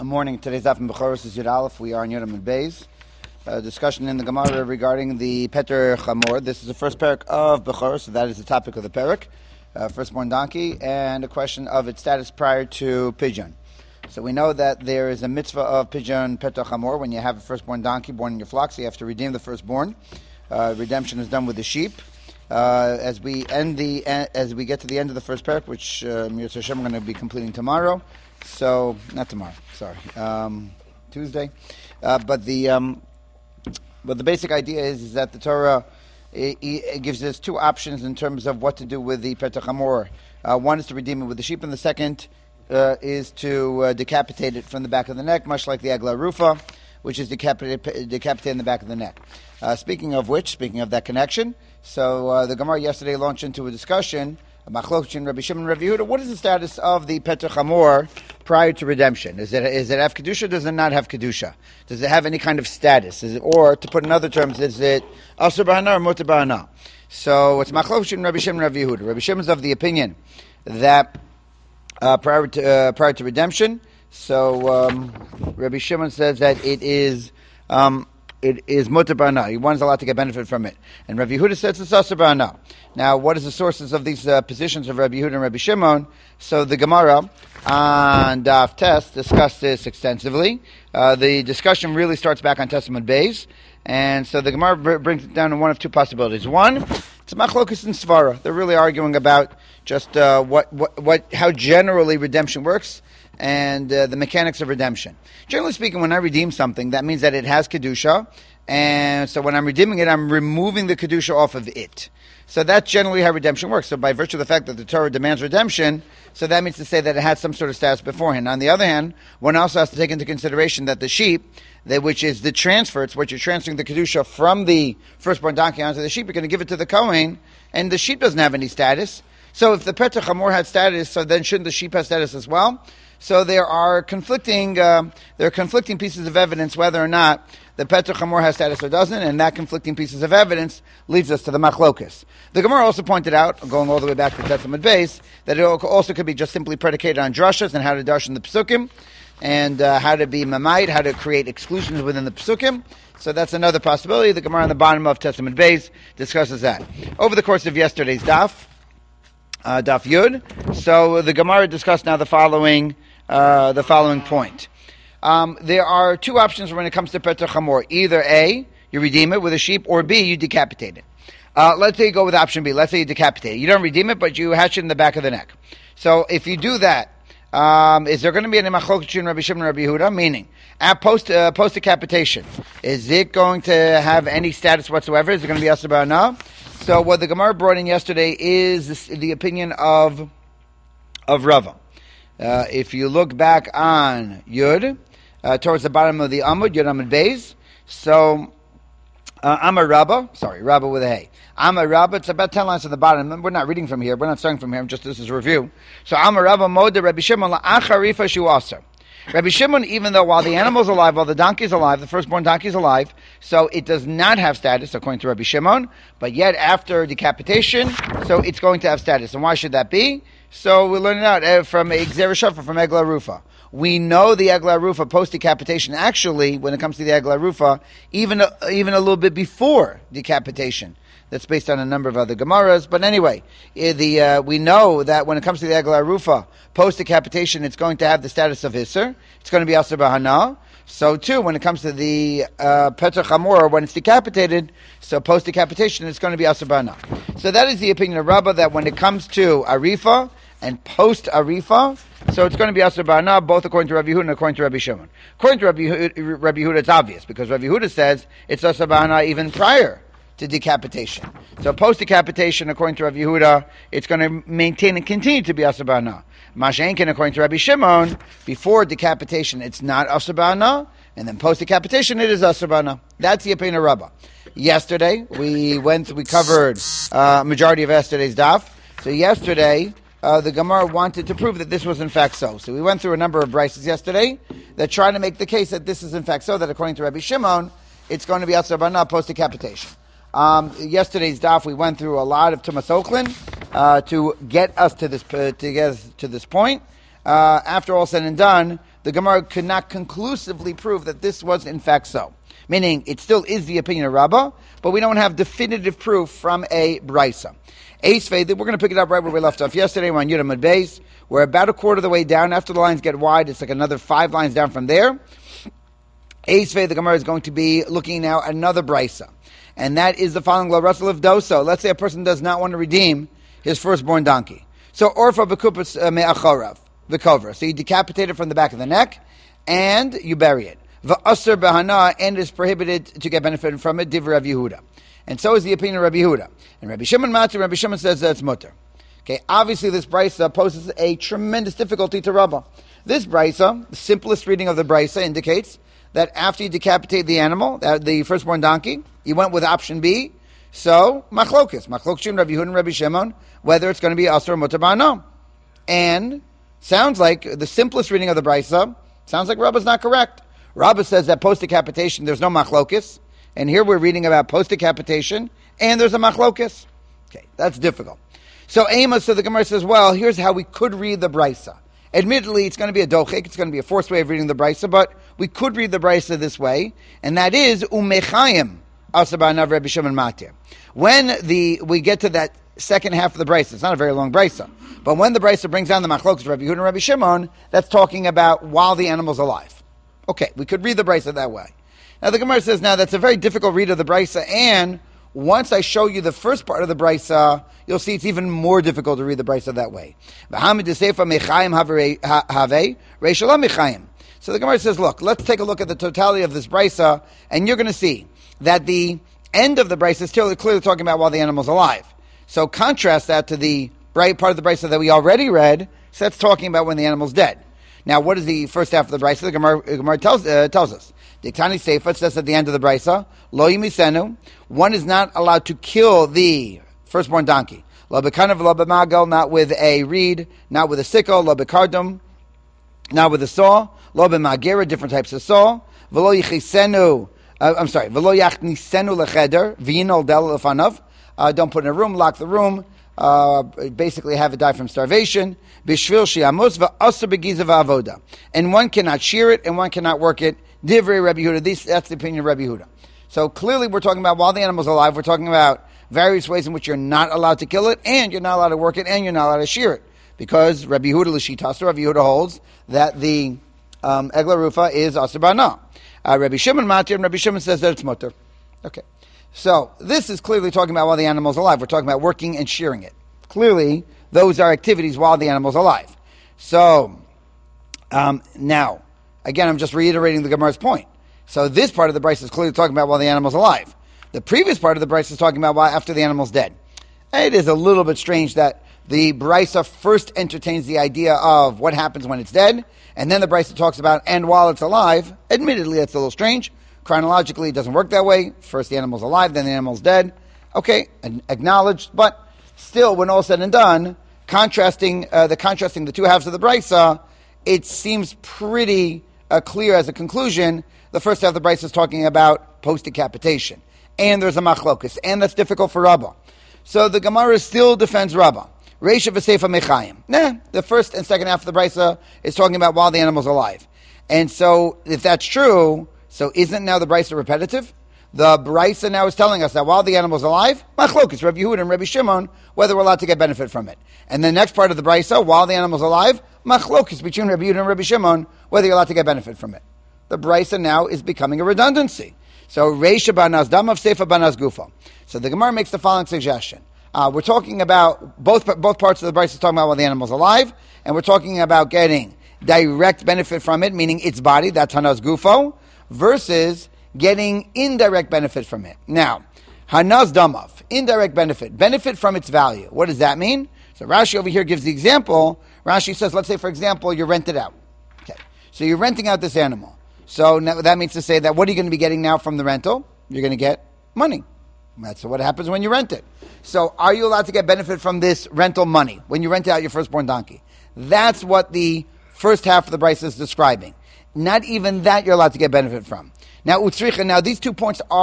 Good morning. Today's Daf in Bechoros is Yud Aleph. We are in Yud Amud Beis. Discussion in the Gemara regarding the Peter Chamor. This is the first parak of Bechoros, so that is the topic of the parak. Firstborn donkey, and a question of its status prior to Pidyon. So we know that there is a mitzvah of Pidyon Peter Chamor. When you have a firstborn donkey born in your flock, so you have to redeem the firstborn. Redemption is done with the sheep. As we get to the end of the first parak, which Mirza Hashem we're going to be completing tomorrow. So, not tomorrow, sorry, Tuesday. But the basic idea is that the Torah it gives us two options in terms of what to do with the Petach Hamor. One is to redeem it with the sheep, and the second is to decapitate it from the back of the neck, much like the Agla Rufa, which is decapitated in the back of the neck. Speaking of that connection, so the Gemara yesterday launched into a discussion Machlokes in Rabbi Shimon and Rabbi Yehuda. What is the status of the Petach Hamor prior to redemption? Is it have kedusha? Does it not have kedusha? Does it have any kind of status? Or to put in other terms, is it asur b'hana or mutar b'hana? So it's Machlokes in Rabbi Shimon and Rabbi Yehuda. Rabbi Shimon is of the opinion that prior to redemption. So Rabbi Shimon says that it is mutar b'hana. One is allowed to get benefit from it. And Rabbi Yehuda says it's asur b'hana. Now, what is the sources of these positions of Rabbi Yehuda and Rabbi Shimon? So the Gemara on Daf Tes discussed this extensively. The discussion really starts back on Testament Beis. And so the Gemara brings it down to one of two possibilities. One, it's Machlokas and Svara. They're really arguing about just how generally redemption works and the mechanics of redemption. Generally speaking, when I redeem something, that means that it has Kedusha. And so when I'm redeeming it, I'm removing the Kedusha off of it. So that's generally how redemption works. So by virtue of the fact that the Torah demands redemption, so that means to say that it had some sort of status beforehand. On the other hand, one also has to take into consideration that the sheep, which is the transfer, it's what you're transferring the Kedusha from the firstborn donkey onto the sheep, you're going to give it to the Kohen, and the sheep doesn't have any status. So if the Petach Hamor had status, so then shouldn't the sheep have status as well? So there are conflicting pieces of evidence whether or not the Petach Hamor has status or doesn't, and that conflicting pieces of evidence leads us to the Machlokas. The Gemara also pointed out, going all the way back to Testament Beis, that it also could be just simply predicated on drashas and how to darshan the Pesukim, and how to be mamait, how to create exclusions within the Pesukim. So that's another possibility. The Gemara on the bottom of Testament Beis discusses that. Over the course of yesterday's Daf Yud, so the Gemara discussed now the following point. There are two options when it comes to Petach Hamor. Either A, you redeem it with a sheep, or B, you decapitate it. Let's say you go with option B. Let's say you decapitate it. You don't redeem it, but you hatch it in the back of the neck. So if you do that, is there going to be any machlokes between Rabbi Shimon and Rabbi Yehuda? Meaning, at post decapitation, is it going to have any status whatsoever? Is it going to be asur b'hana? So what the Gemara brought in yesterday is the opinion of Rava. If you look back on Yud, towards the bottom of the Amud, Yud Amud Beis, so Amar Rabba with a hey. Amar Rabba, it's about 10 lines at the bottom. We're not reading from here. We're not starting from here. This is a review. So Amar Rabba Moda Rabbi Shimon la'acharifa shu aser. Rabbi Shimon, even though while the animal's alive, while the donkey's alive, the firstborn donkey's alive, so it does not have status, according to Rabbi Shimon, but yet after decapitation, so it's going to have status. And why should that be? So we learn it out from Gzera Shofar, from Egla Rufa. We know the Egla Rufa post-decapitation, actually, when it comes to the Egla Rufa, even a little bit before decapitation. That's based on a number of other Gemaras. But anyway, we know that when it comes to the Egla Rufa, post-decapitation, it's going to have the status of Isser. It's going to be asur b'hana. So too, when it comes to the Petach Hamor, when it's decapitated, so post-decapitation, it's going to be asur b'hana. So that is the opinion of Rabbah, that when it comes to Arifa and post-Arifa, so it's going to be asur b'hana, both according to Rabbi Yehuda and according to Rabbi Shimon. According to Rabbi Yehuda, it's obvious, because Rabbi Yehuda says it's asur b'hana even prior to decapitation. So post-decapitation, according to Rabbi Yehuda, it's going to maintain and continue to be asur b'hana. Mashenkin, according to Rabbi Shimon, before decapitation, it's not asur b'hana, and then post-decapitation, it is asur b'hana. That's the opinion of Rabbah. Yesterday, we covered majority of yesterday's daf. So yesterday, the Gemara wanted to prove that this was in fact so. So we went through a number of brises yesterday that try to make the case that this is in fact so, that according to Rabbi Shimon, it's going to be asur b'hana post-decapitation. Yesterday's daf, we went through a lot of Tumas Oakland to get us to this point. after all said and done, the Gemara could not conclusively prove that this was in fact so. Meaning, it still is the opinion of Rabbah, but we don't have definitive proof from a Brisa. We're going to pick it up right where we left off yesterday. We're on Yud Amud Beis. We're about a quarter of the way down. After the lines get wide, it's like another 5 lines down from there. The Gemara is going to be looking now at another Brisa. And that is the following, Russell Doso. Let's say a person does not want to redeem his firstborn donkey. So, Orfa Bekupas Me'achorav, V'kovra. So you decapitate it from the back of the neck, and you bury it. V'asr Behana, and is prohibited to get benefit from it, Div Rav Yehuda. And so is the opinion of Rabbi Yehuda. And Rabbi Shimon Matzah, Rabbi Shimon says that's mutter. Okay, obviously this Brisa poses a tremendous difficulty to Rabbah. This Brisa, the simplest reading of the Brisa, indicates that after you decapitate the animal, the firstborn donkey, you went with option B. So, machlokes, Rabbi Yehuda and Rabbi Shimon, whether it's going to be asr or mutter ba'ano. And sounds like the simplest reading of the Brisa, sounds like Rabbah's not correct. Rabbah says that post-decapitation there's no machlokes. And here we're reading about post-decapitation, and there's a machlokes. Okay, that's difficult. So the Gemara says, well, here's how we could read the Brisa. Admittedly, it's going to be a dochik, it's going to be a forced way of reading the Brisa, but we could read the Brisa this way, and that is, umechayim asabanav Rabbi Shimon Matir. When we get to that second half of the Brisa, it's not a very long Brisa, but when the Brisa brings down the machlokes of Rabbi Yehuda and Rabbi Shimon, that's talking about while the animal's alive. Okay, we could read the Brisa that way. Now the Gemara says, now that's a very difficult read of the Brisa, and once I show you the first part of the Brisa, you'll see it's even more difficult to read the Brisa that way. So the Gemara says, look, let's take a look at the totality of this Brisa, and you're going to see that the end of the Brisa is clearly talking about while the animal's alive. So contrast that to the part of the Brisa that we already read, so that's talking about when the animal's dead. Now, what is the first half of the Brisa? The Gemara tells us. Diktani Seifa says at the end of the Brisa, Lo yimisenu, one is not allowed to kill the firstborn donkey. Lo bekanav, lo b'magal, not with a reed, not with a sickle, lo bekardum, not with a saw, lo b'magera, different types of saw, v'lo yachnisenu lecheder, v'yinol del lefanav, don't put in a room, lock the room, basically have it die from starvation, b'shvil shi'amos v'asr begiza v'avoda, and one cannot shear it, and one cannot work it, Divrei Rabbi Yehuda. That's the opinion of Rabbi Yehuda. So clearly we're talking about while the animal's alive, we're talking about various ways in which you're not allowed to kill it, and you're not allowed to work it, and you're not allowed to shear it. Because Rabbi Yehuda l'shitasa, Rabbi Yehuda holds that the Egla Rufa is asr ba'ana. Rabbi Shimon Matir, and Rabbi Shimon says that it's mutter. Okay. So this is clearly talking about while the animal's alive. We're talking about working and shearing it. Clearly, those are activities while the animal's alive. So, now, again, I'm just reiterating the Gemara's point. So this part of the Brisa is clearly talking about while the animal's alive. The previous part of the Brisa is talking about while after the animal's dead. It is a little bit strange that the Brisa first entertains the idea of what happens when it's dead, and then the Brisa talks about and while it's alive. Admittedly, that's a little strange. Chronologically, it doesn't work that way. First the animal's alive, then the animal's dead. Okay, acknowledged, but still, when all said and done, contrasting the two halves of the Brisa, it seems pretty clear as a conclusion. The first half of the Brisa is talking about post-decapitation. And there's a machlokus. And that's difficult for Rabbah. So the Gemara still defends Rabbah. Reisha v'seifa mechayim. The first and second half of the Brisa is talking about while the animal's alive. And so, if that's true, so isn't now the Brisa repetitive? The Brisa now is telling us that while the animal's alive, machlokus, Rabbi Yehuda and Rabbi Shimon, whether we're allowed to get benefit from it. And the next part of the Brisa, while the animal's alive, machlokus between Rabbi Yehuda and Rabbi Shimon, whether you're allowed to get benefit from it. The Brisa now is becoming a redundancy. So, Reisha banas damav, Seifa banas gufa. So the Gemara makes the following suggestion. We're talking about, both parts of the Brisa is talking about while the animal's alive, and we're talking about getting direct benefit from it, meaning its body, that's hanas gufo, versus getting indirect benefit from it. Now, hanas damav, indirect benefit from its value. What does that mean? So Rashi over here gives the example. Rashi says, let's say, for example, you rent it out. Okay, so you're renting out this animal. So now that means to say that what are you going to be getting now from the rental? You're going to get money. That's what happens when you rent it. So are you allowed to get benefit from this rental money when you rent out your firstborn donkey? That's what the first half of the Brisa is describing. Not even that you're allowed to get benefit from. Now, utzricha, now these 2 points are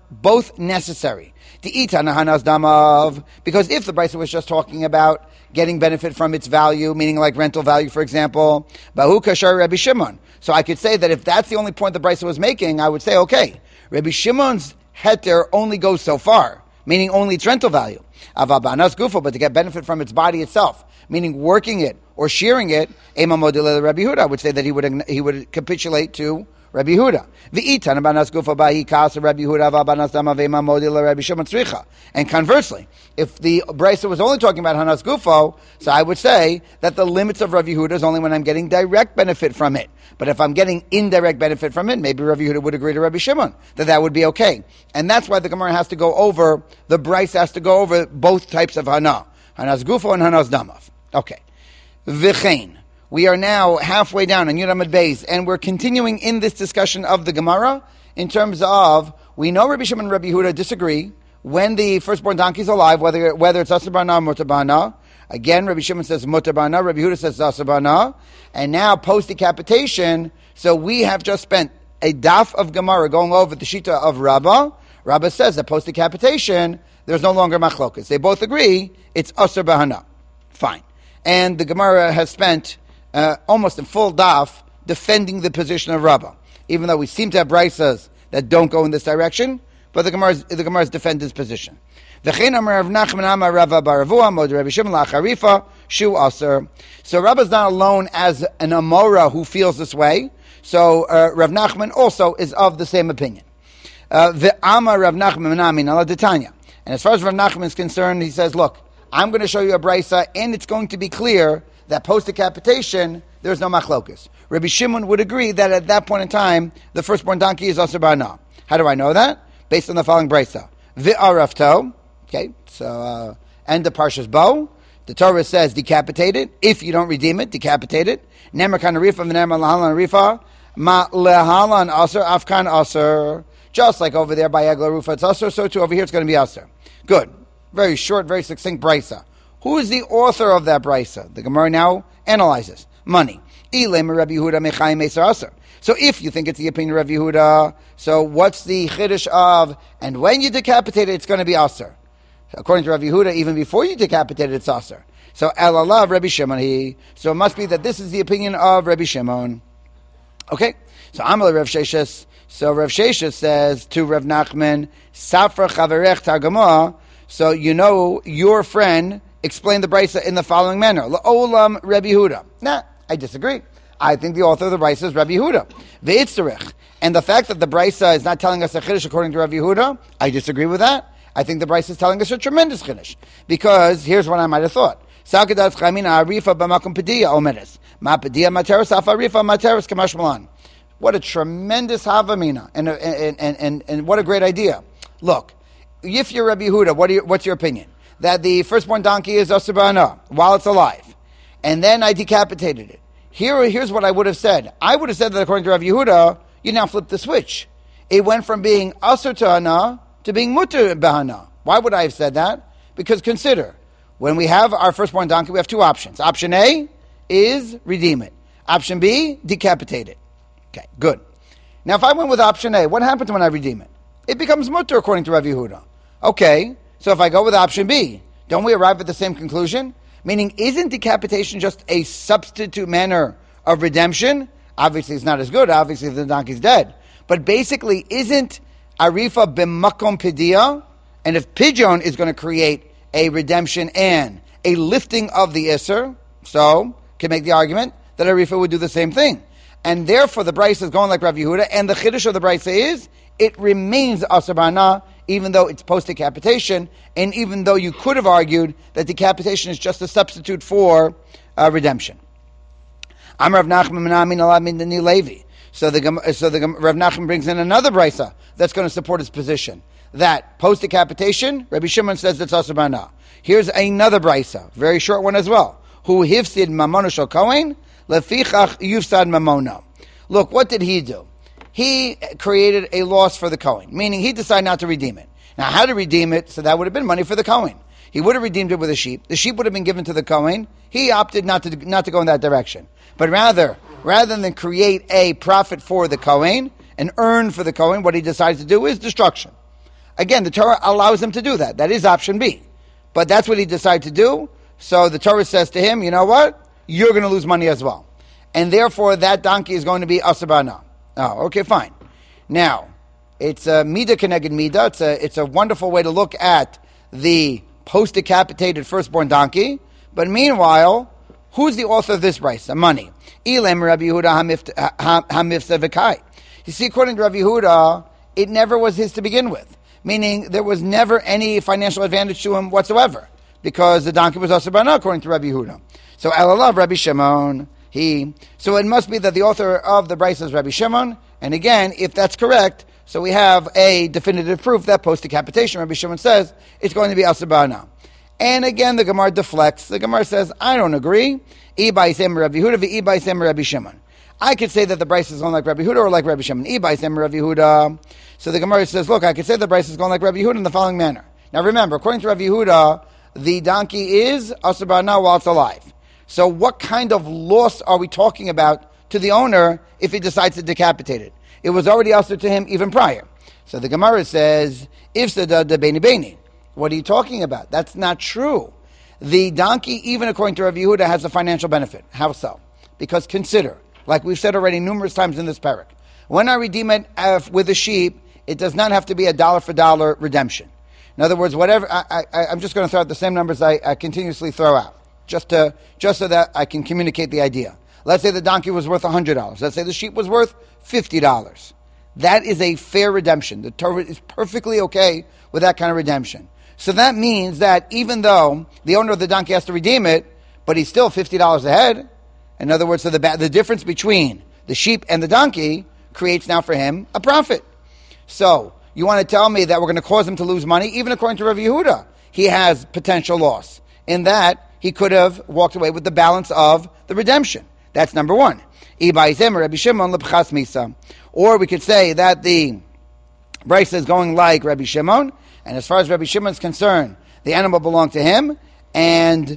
both necessary. Because if the Brisa was just talking about getting benefit from its value, meaning like rental value, for example, Bahu Kashar Rabbi Shimon. So I could say that if that's the only point the Brisa was making, I would say, okay, Rabbi Shimon's heter only goes so far, meaning only its rental value. Avabanas Gufo, but to get benefit from its body itself, meaning working it or shearing it, Ema Modilele Rabbi Huda, I would say that he would capitulate to Rabbi Huda. And conversely, if the Brisa was only talking about Hanas Gufo, so I would say that the limits of Rabbi Huda is only when I'm getting direct benefit from it. But if I'm getting indirect benefit from it, maybe Rabbi Huda would agree to Rabbi Shimon that would be okay. And that's why the Gemara has to go over, the Brisa has to go over both types of Hana. Hanas Gufo and Hanas Damav. Okay. V'chein. We are now halfway down on Yud Amud Beis, and we're continuing in this discussion of the Gemara in terms of, we know Rabbi Shimon and Rabbi Huda disagree when the firstborn donkey is alive, whether it's Asar Bana or Mutar Bana. Again, Rabbi Shimon says Mutar Bana, Rabbi Huda says Asar Bana. And now, post-decapitation, so we have just spent a daf of Gemara going over the Shita of Rabbah. Rabbah says that post-decapitation, there's no longer machlokas. They both agree, it's Asar Bana. Fine. And the Gemara has spent almost in full daf defending the position of Rabbah, even though we seem to have braysos that don't go in this direction, but the Gemara's defend his position. So Rabbah's not alone as an Amora who feels this way. So Rav Nachman also is of the same opinion. And as far as Rav Nachman is concerned, he says, look, I'm going to show you a braysa, and it's going to be clear that post-decapitation, there's no machlokus. Rabbi Shimon would agree that at that point in time, the firstborn donkey is Asar Bana. How do I know that? Based on the following braysa. V'arafto. Okay, so end of Parshas Bo. The Torah says decapitate it. If you don't redeem it, decapitate it. Nemer kan arifa v'nemer lahalan arifa. Ma lehalan asar afkan asar. Just like over there by Egla Rufa it's asar, so too over here it's going to be asar. Good. Very short, very succinct braysa. Who is the author of that braysa? The Gemara now analyzes. Money. So if you think it's the opinion of Rabbi Yehuda, so what's the chiddush of, and when you decapitate it, it's going to be asar. According to Rabbi Yehuda, even before you decapitate it, it's asar. So Allah Rabbi Shimon, so it must be that this is the opinion of Rabbi Shimon. Okay? So Amal Rav Sheshes. So Rav Sheshes says to Rav Nachman, Safra Chaverech Targama. So you know your friend explained the braysa in the following manner. La'olam Rabbi Yehuda. Nah, I disagree. I think the author of the braysa is Rabbi Yehuda. Ve'itzarech. And the fact that the braysa is not telling us a chiddush according to Rabbi Yehuda, I disagree with that. I think the braysa is telling us a tremendous chiddush. Because here's what I might have thought. Salkadas chamina arifa b'makom pediya omedes. Ma pediya materis af arifa materis kamashmalan. What a tremendous havamina. And what a great idea. Look, if you're Rabbi Yehuda, what's your opinion? That the firstborn donkey is Asar Bana while it's alive. And then I decapitated it. Here's what I would have said. I would have said that according to Rabbi Yehuda, you now flip the switch. It went from being Asar to Hana to being Mutar Bahana. Why would I have said that? Because consider, when we have our firstborn donkey, we have two options. Option A is redeem it. Option B, decapitate it. Okay, good. Now if I went with option A, what happens when I redeem it? It becomes Mutar according to Rabbi Yehuda. Okay, so if I go with option B, don't we arrive at the same conclusion? Meaning, isn't decapitation just a substitute manner of redemption? Obviously, it's not as good. Obviously, the donkey's dead. But basically, isn't Arifa b'makom pidiyah? And if Pidyon is going to create a redemption and a lifting of the Isser, so can make the argument that Arifa would do the same thing. And therefore, the Brisa is going like Rav Yehuda, and the Chiddush of the Brisa is, it remains Asar Bana, even though it's post-decapitation, and even though you could have argued that decapitation is just a substitute for redemption. I'm Rav Nachman Menamin Alav Midani Levi. So the Rav Nachman brings in another brisa that's going to support his position that post-decapitation, Rabbi Shimon says it's Asar Bana. Here's another brisa, very short one as well. Who hifsid mamona shel kohen lefichach yufsad mamona. Look, what did he do? He created a loss for the Kohen, meaning he decided not to redeem it. Now, how to redeem it? So that would have been money for the Kohen. He would have redeemed it with a sheep. The sheep would have been given to the Kohen. He opted not to go in that direction. But rather than create a profit for the Kohen, and earn for the Kohen, what he decides to do is destruction. Again, the Torah allows him to do that. That is option B. But that's what he decided to do. So the Torah says to him, you know what? You're going to lose money as well. And therefore, that donkey is going to be asur b'hana. Oh, okay, fine. Now, it's a midah keneged midah. It's a wonderful way to look at the post-decapitated firstborn donkey. But meanwhile, who's the author of this brisa? Money. Ilem Rabbi Yehuda hamifsa v'kai. You see, according to Rabbi Yehuda, it never was his to begin with. Meaning, there was never any financial advantage to him whatsoever. Because the donkey was asur b'hana, according to Rabbi Yehuda. So, Elalav Rabbi Shimon, so it must be that the author of the brisa is Rabbi Shimon. And again, if that's correct, so we have a definitive proof that post-decapitation, Rabbi Shimon says, it's going to be asur b'hana. And again, the Gemara deflects. The Gemara says, I don't agree. Rabbi Yehuda, Rabbi Shimon. I could say that the brisa is going like Rabbi Yehuda or like Rabbi Shimon. Rabbi Yehuda. So the Gemara says, look, I could say the brisa is going like Rabbi Yehuda in the following manner. Now remember, according to Rabbi Yehuda, the donkey is asur b'hana while it's alive. So what kind of loss are we talking about to the owner if he decides to decapitate it? It was already asur to him even prior. So the Gemara says, ifsada de beni beni. What are you talking about? That's not true. The donkey, even according to Rabbi Yehuda, has a financial benefit. How so? Because consider, like we've said already numerous times in this parak, when I redeem it with a sheep, it does not have to be a dollar for dollar redemption. In other words, whatever, I'm just going to throw out the same numbers I continuously throw out, just so that I can communicate the idea. Let's say the donkey was worth $100. Let's say the sheep was worth $50. That is a fair redemption. The Torah is perfectly okay with that kind of redemption. So that means that even though the owner of the donkey has to redeem it, but he's still $50 ahead. In other words, so the difference between the sheep and the donkey creates now for him a profit. So you want to tell me that we're going to cause him to lose money? Even according to Rabbi Yehuda, he has potential loss in that he could have walked away with the balance of the redemption. That's number one. Or we could say that the brisa is going like Rabbi Shimon, and as far as Rabbi Shimon is concerned, the animal belonged to him, and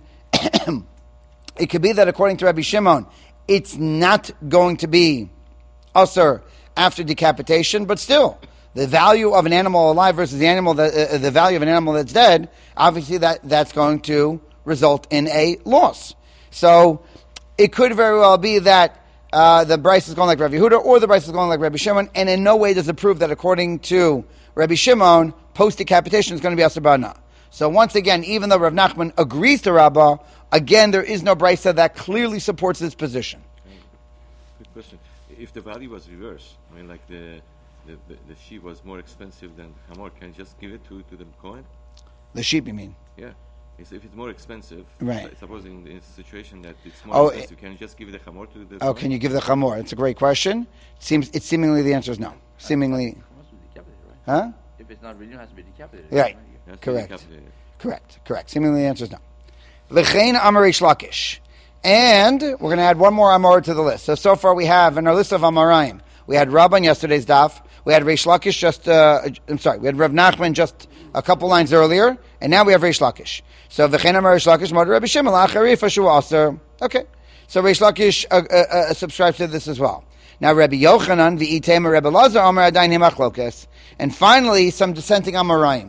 it could be that according to Rabbi Shimon, it's not going to be asur after decapitation, but still, the value of an animal alive versus the value of an animal that's dead, obviously that's going to result in a loss. So it could very well be that the brisa is going like Rabbi Yehuda, or the brisa is going like Rabbi Shimon, and in no way does it prove that according to Rabbi Shimon, post-decapitation is going to be asur b'hana. So once again, even though Rav Nachman agrees to Rabbah, again, there is no brisa that clearly supports this position. Good question. If the value was reversed, I mean, like the sheep was more expensive than the hamor, can you just give it to the Kohen? The sheep, you mean? Yeah. If it's more expensive, right? Supposing in a situation that it's more expensive, can you just give the hamor to the? Oh, can you give the chamor? It's a great question. Seemingly the answer is no. Seemingly, huh? If it's not redeemed, it has to be decapitated. Right. Correct. Seemingly the answer is no. L'chein amar Reish Lakish, and we're going to add one more amor to the list. So far we have in our list of amoraim, we had Rabbah on yesterday's daf. We had Reish Lakish we had Rav Nachman just a couple lines earlier, and now we have Reish Lakish. So v'chein amar Reish Lakish moder Rabbi Shimon la'achari fashu asur. Okay, so Reish Lakish subscribes to this as well. Now Rabbi Yochanan v'itema Rabbi Lazar amar adayin himachlokes, and finally some dissenting amoraim.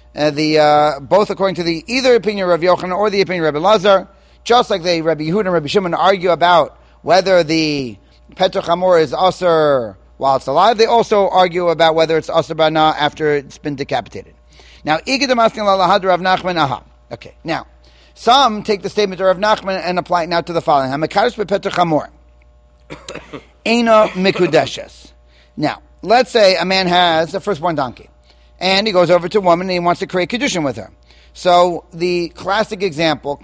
Both according to the either opinion of Rabbi Yochanan or the opinion of Rabbi Lazar, just like the Rabbi Yehuda and Rabbi Shimon argue about whether the Peter Chamor is asur while it's alive, they also argue about whether it's asur b'hana after it's been decapitated. Now, Rav Nachman, okay, now, some take the statement of Rav Nachman and apply it now to the following. HaMekadosh bePeter Chamor Eina Mikudeshes. Now, let's say a man has a firstborn donkey, and he goes over to a woman and he wants to create kedushin with her. So the classic example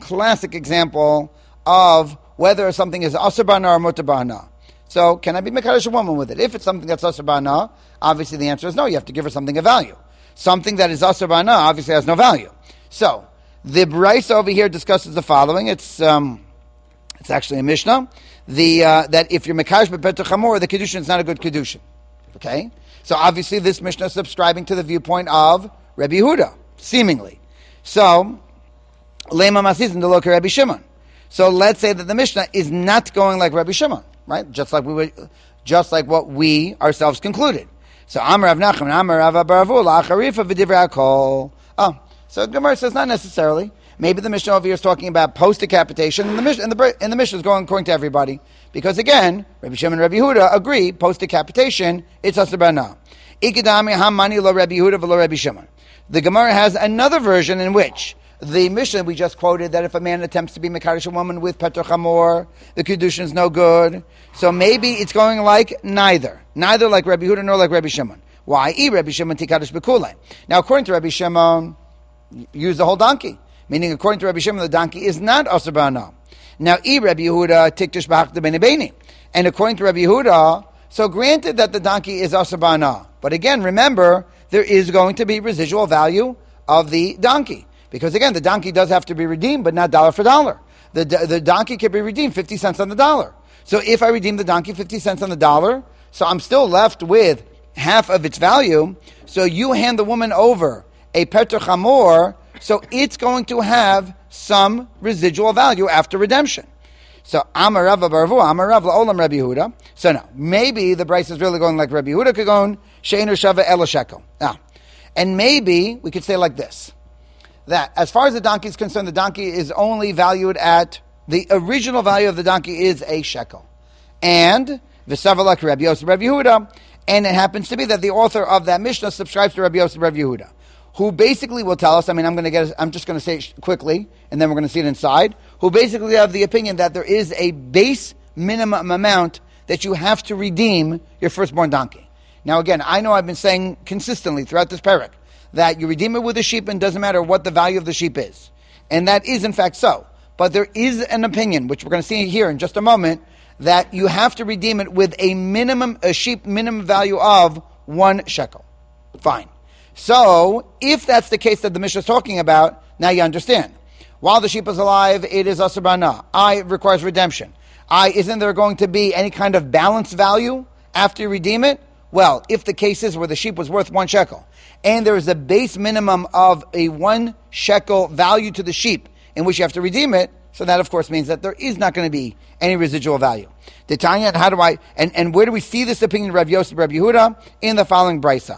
of whether something is asur b'hana or mutar b'hana. So can I be mekadosh a woman with it? If it's something that's asur b'hana, obviously the answer is no. You have to give her something of value. Something that is asur b'hana obviously has no value. So the brisa over here discusses the following. It's actually a mishnah. That if you're mekadosh bePeter Chamor, the kedushin is not a good kedushin. Okay. So obviously this mishnah is subscribing to the viewpoint of Rabbi Yehuda, seemingly. So, Lema Masizim to look at Rabbi Shimon. So let's say that the mishnah is not going like Rabbi Shimon, right? Just like what we ourselves concluded. So Amar Rav Nachman, Amar Rav Baravu, La'acharifa v'divrei hakol. Oh, so Gemara says not necessarily. Maybe the Mishnah over here is talking about post-decapitation, and the Mishnah is going according to everybody. Because again, Rabbi Shimon and Rabbi Yehuda agree, post-decapitation, it's asur b'ana. Ikidami hamani lo Rabbi Yehuda v'lo Rabbi Shimon. The Gemara has another version in which the Mishnah we just quoted that if a man attempts to be mekadosh a woman with Peter Chamor, the kedushin is no good. So maybe it's going like neither like Rabbi Yehuda nor like Rabbi Shimon. Why? Rabbi Shimon tikadosh b'kulei. Now, according to Rabbi Shimon, use the whole donkey. Meaning, according to Rabbi Shimon, the donkey is not asur b'ana. Now, Rabbi Yehuda tikdush b'hakda b'nei b'nei. And according to Rabbi Yehuda, so granted that the donkey is asur b'ana, but again, remember, there is going to be residual value of the donkey. Because again, the donkey does have to be redeemed, but not dollar for dollar. The donkey can be redeemed 50 cents on the dollar. So if I redeem the donkey 50 cents on the dollar, so I'm still left with half of its value. So you hand the woman over a Peter Chamor, so it's going to have some residual value after redemption. So Amar Rav Baravu, Amar Rav La'olam Rabbi Yehuda. So no, maybe the Bryce is really going like Rabbi Yehuda could go, She'enu Shava Ela Shekel. And maybe we could say like this, that as far as the donkey is concerned, the donkey is only valued at, the original value of the donkey is a shekel. And V'savalak Rabbi Yosef Rabbi Yehuda, and it happens to be that the author of that Mishnah subscribes to Rabbi Yosef Rabbi Yehuda, who basically will tell us, I'm just going to say it quickly, and then we're going to see it inside, who basically have the opinion that there is a base minimum amount that you have to redeem your firstborn donkey. Now again, I know I've been saying consistently throughout this parak that you redeem it with a sheep and it doesn't matter what the value of the sheep is. And that is in fact so. But there is an opinion, which we're going to see here in just a moment, that you have to redeem it with a sheep minimum value of 1 shekel. Fine. So, if that's the case that the Mishnah is talking about, now you understand. While the sheep is alive, it is asur b'ana. It requires redemption. Isn't there going to be any kind of balance value after you redeem it? Well, if the case is where the sheep was worth 1 shekel, and there is a base minimum of a 1 shekel value to the sheep in which you have to redeem it, so that of course means that there is not going to be any residual value. Tanya, and where do we see this opinion of Rav Yosef Rabbi Yehuda? In the following brisa.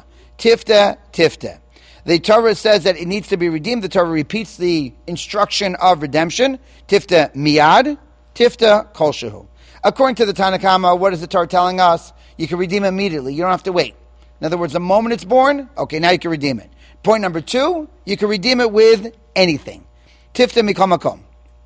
Tifta. The Torah says that it needs to be redeemed. The Torah repeats the instruction of redemption. Tifta miyad, tifta kol shehu. According to the Tanna Kama, what is the Torah telling us? You can redeem immediately. You don't have to wait. In other words, the moment it's born, okay, now you can redeem it. Point number 2, you can redeem it with anything. Tifta mikol makom.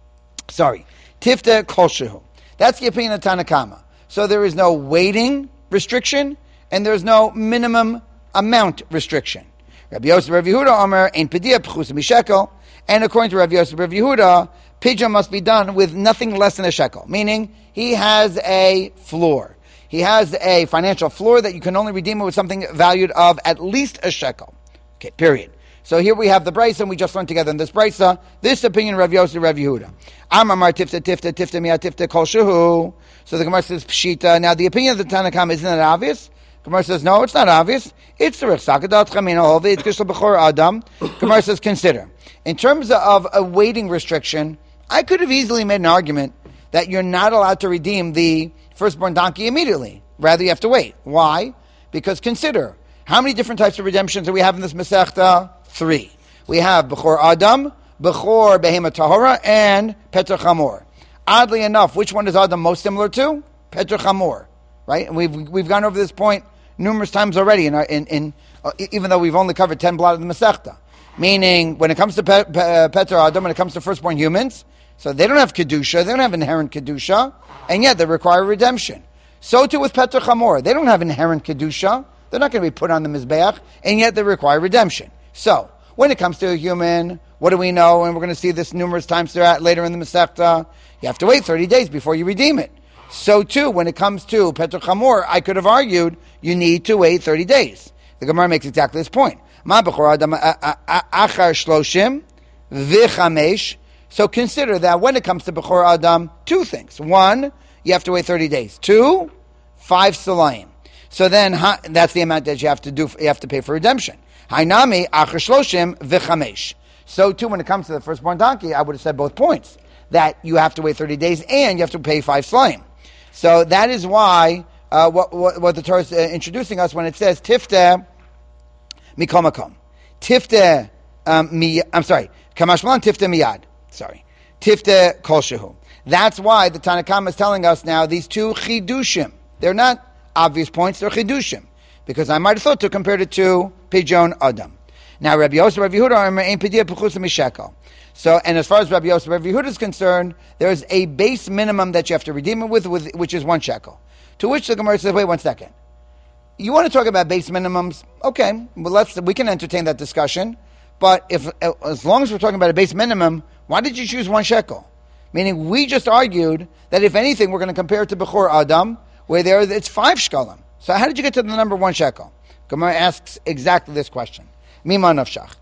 Tifta kol shehu. That's the opinion of Tanna Kama. So there is no waiting restriction, and there is no minimum amount restriction. Rabbi Yosef Rabbi Yehuda Omer ein pedia p'chusa mishekel, and according to Rabbi Yosef Rabbi Yehuda, pidyon must be done with nothing less than a shekel, meaning he has a floor. He has a financial floor that you can only redeem it with something valued of at least a shekel. Okay, period. So here we have the brisa, and we just learned together in this brisa, this opinion of Rav Yosef Rav Yehuda. Amar tifta miyat tifta kol shehu. So the Gemara says pshita. Now the opinion of the Tanna Kama, isn't that obvious? Gemara says no, it's not obvious. It's the Rechsakadat Chamina Hove. It's Kishla Bechor Adam. Gemara says consider. In terms of a waiting restriction, I could have easily made an argument that you're not allowed to redeem the firstborn donkey immediately. Rather, you have to wait. Why? Because consider, how many different types of redemptions do we have in this Masechta? 3. We have Bechor Adam, Bechor Behema Tahora, and Peter Chamor. Oddly enough, which one is Adam most similar to? Peter Chamor, right? And we've gone over this point numerous times already, even though we've only covered 10 blot of the Masechta. Meaning, when it comes to Peter Adam, when it comes to firstborn humans, so they don't have Kedusha, they don't have inherent Kedusha, and yet they require redemption. So too with Peter Chamor. They don't have inherent Kedusha, they're not going to be put on the Mizbeach, and yet they require redemption. So, when it comes to a human, what do we know? And we're going to see this numerous times later in the Masechta. You have to wait 30 days before you redeem it. So too, when it comes to Peter Chamor, I could have argued you need to wait 30 days. The Gemara makes exactly this point. Ma b'chor adam achar shloshim v'chamesh. So consider that when it comes to Bechor Adam, 2 things. 1, you have to wait 30 days. 2, 5 salayim. So then, that's the amount that you have to do. You have to pay for redemption. Hainami achar shloshim v'chamesh. So too, when it comes to the firstborn donkey, I would have said both points. That you have to wait 30 days and you have to pay 5 salayim. So that is why what the Torah is introducing us when it says Tifte Mikol Makom. Tifte Kamashmalan Tifte Miyad. Tifte Kol Shehu. That's why the Tanna Kama is telling us now these two chidushim. They're not obvious points, they're chidushim. Because I might have thought to compare it to Pidyon Adam. Now Rabbi Yosef, Rabbi Yehuda are ein Pidyon Pechusa Mishekel. So, and as far as Rabbi Yosef, Rabbi Yehuda is concerned, there is a base minimum that you have to redeem it with, which is 1 shekel. To which the Gemara says, wait 1 second. You want to talk about base minimums? Okay, well we can entertain that discussion. But as long as we're talking about a base minimum, why did you choose 1 shekel? Meaning, we just argued that if anything, we're going to compare it to Bechor Adam, where it's 5 shekalim. So how did you get to the number 1 shekel? Gemara asks exactly this question. Mima nafshach.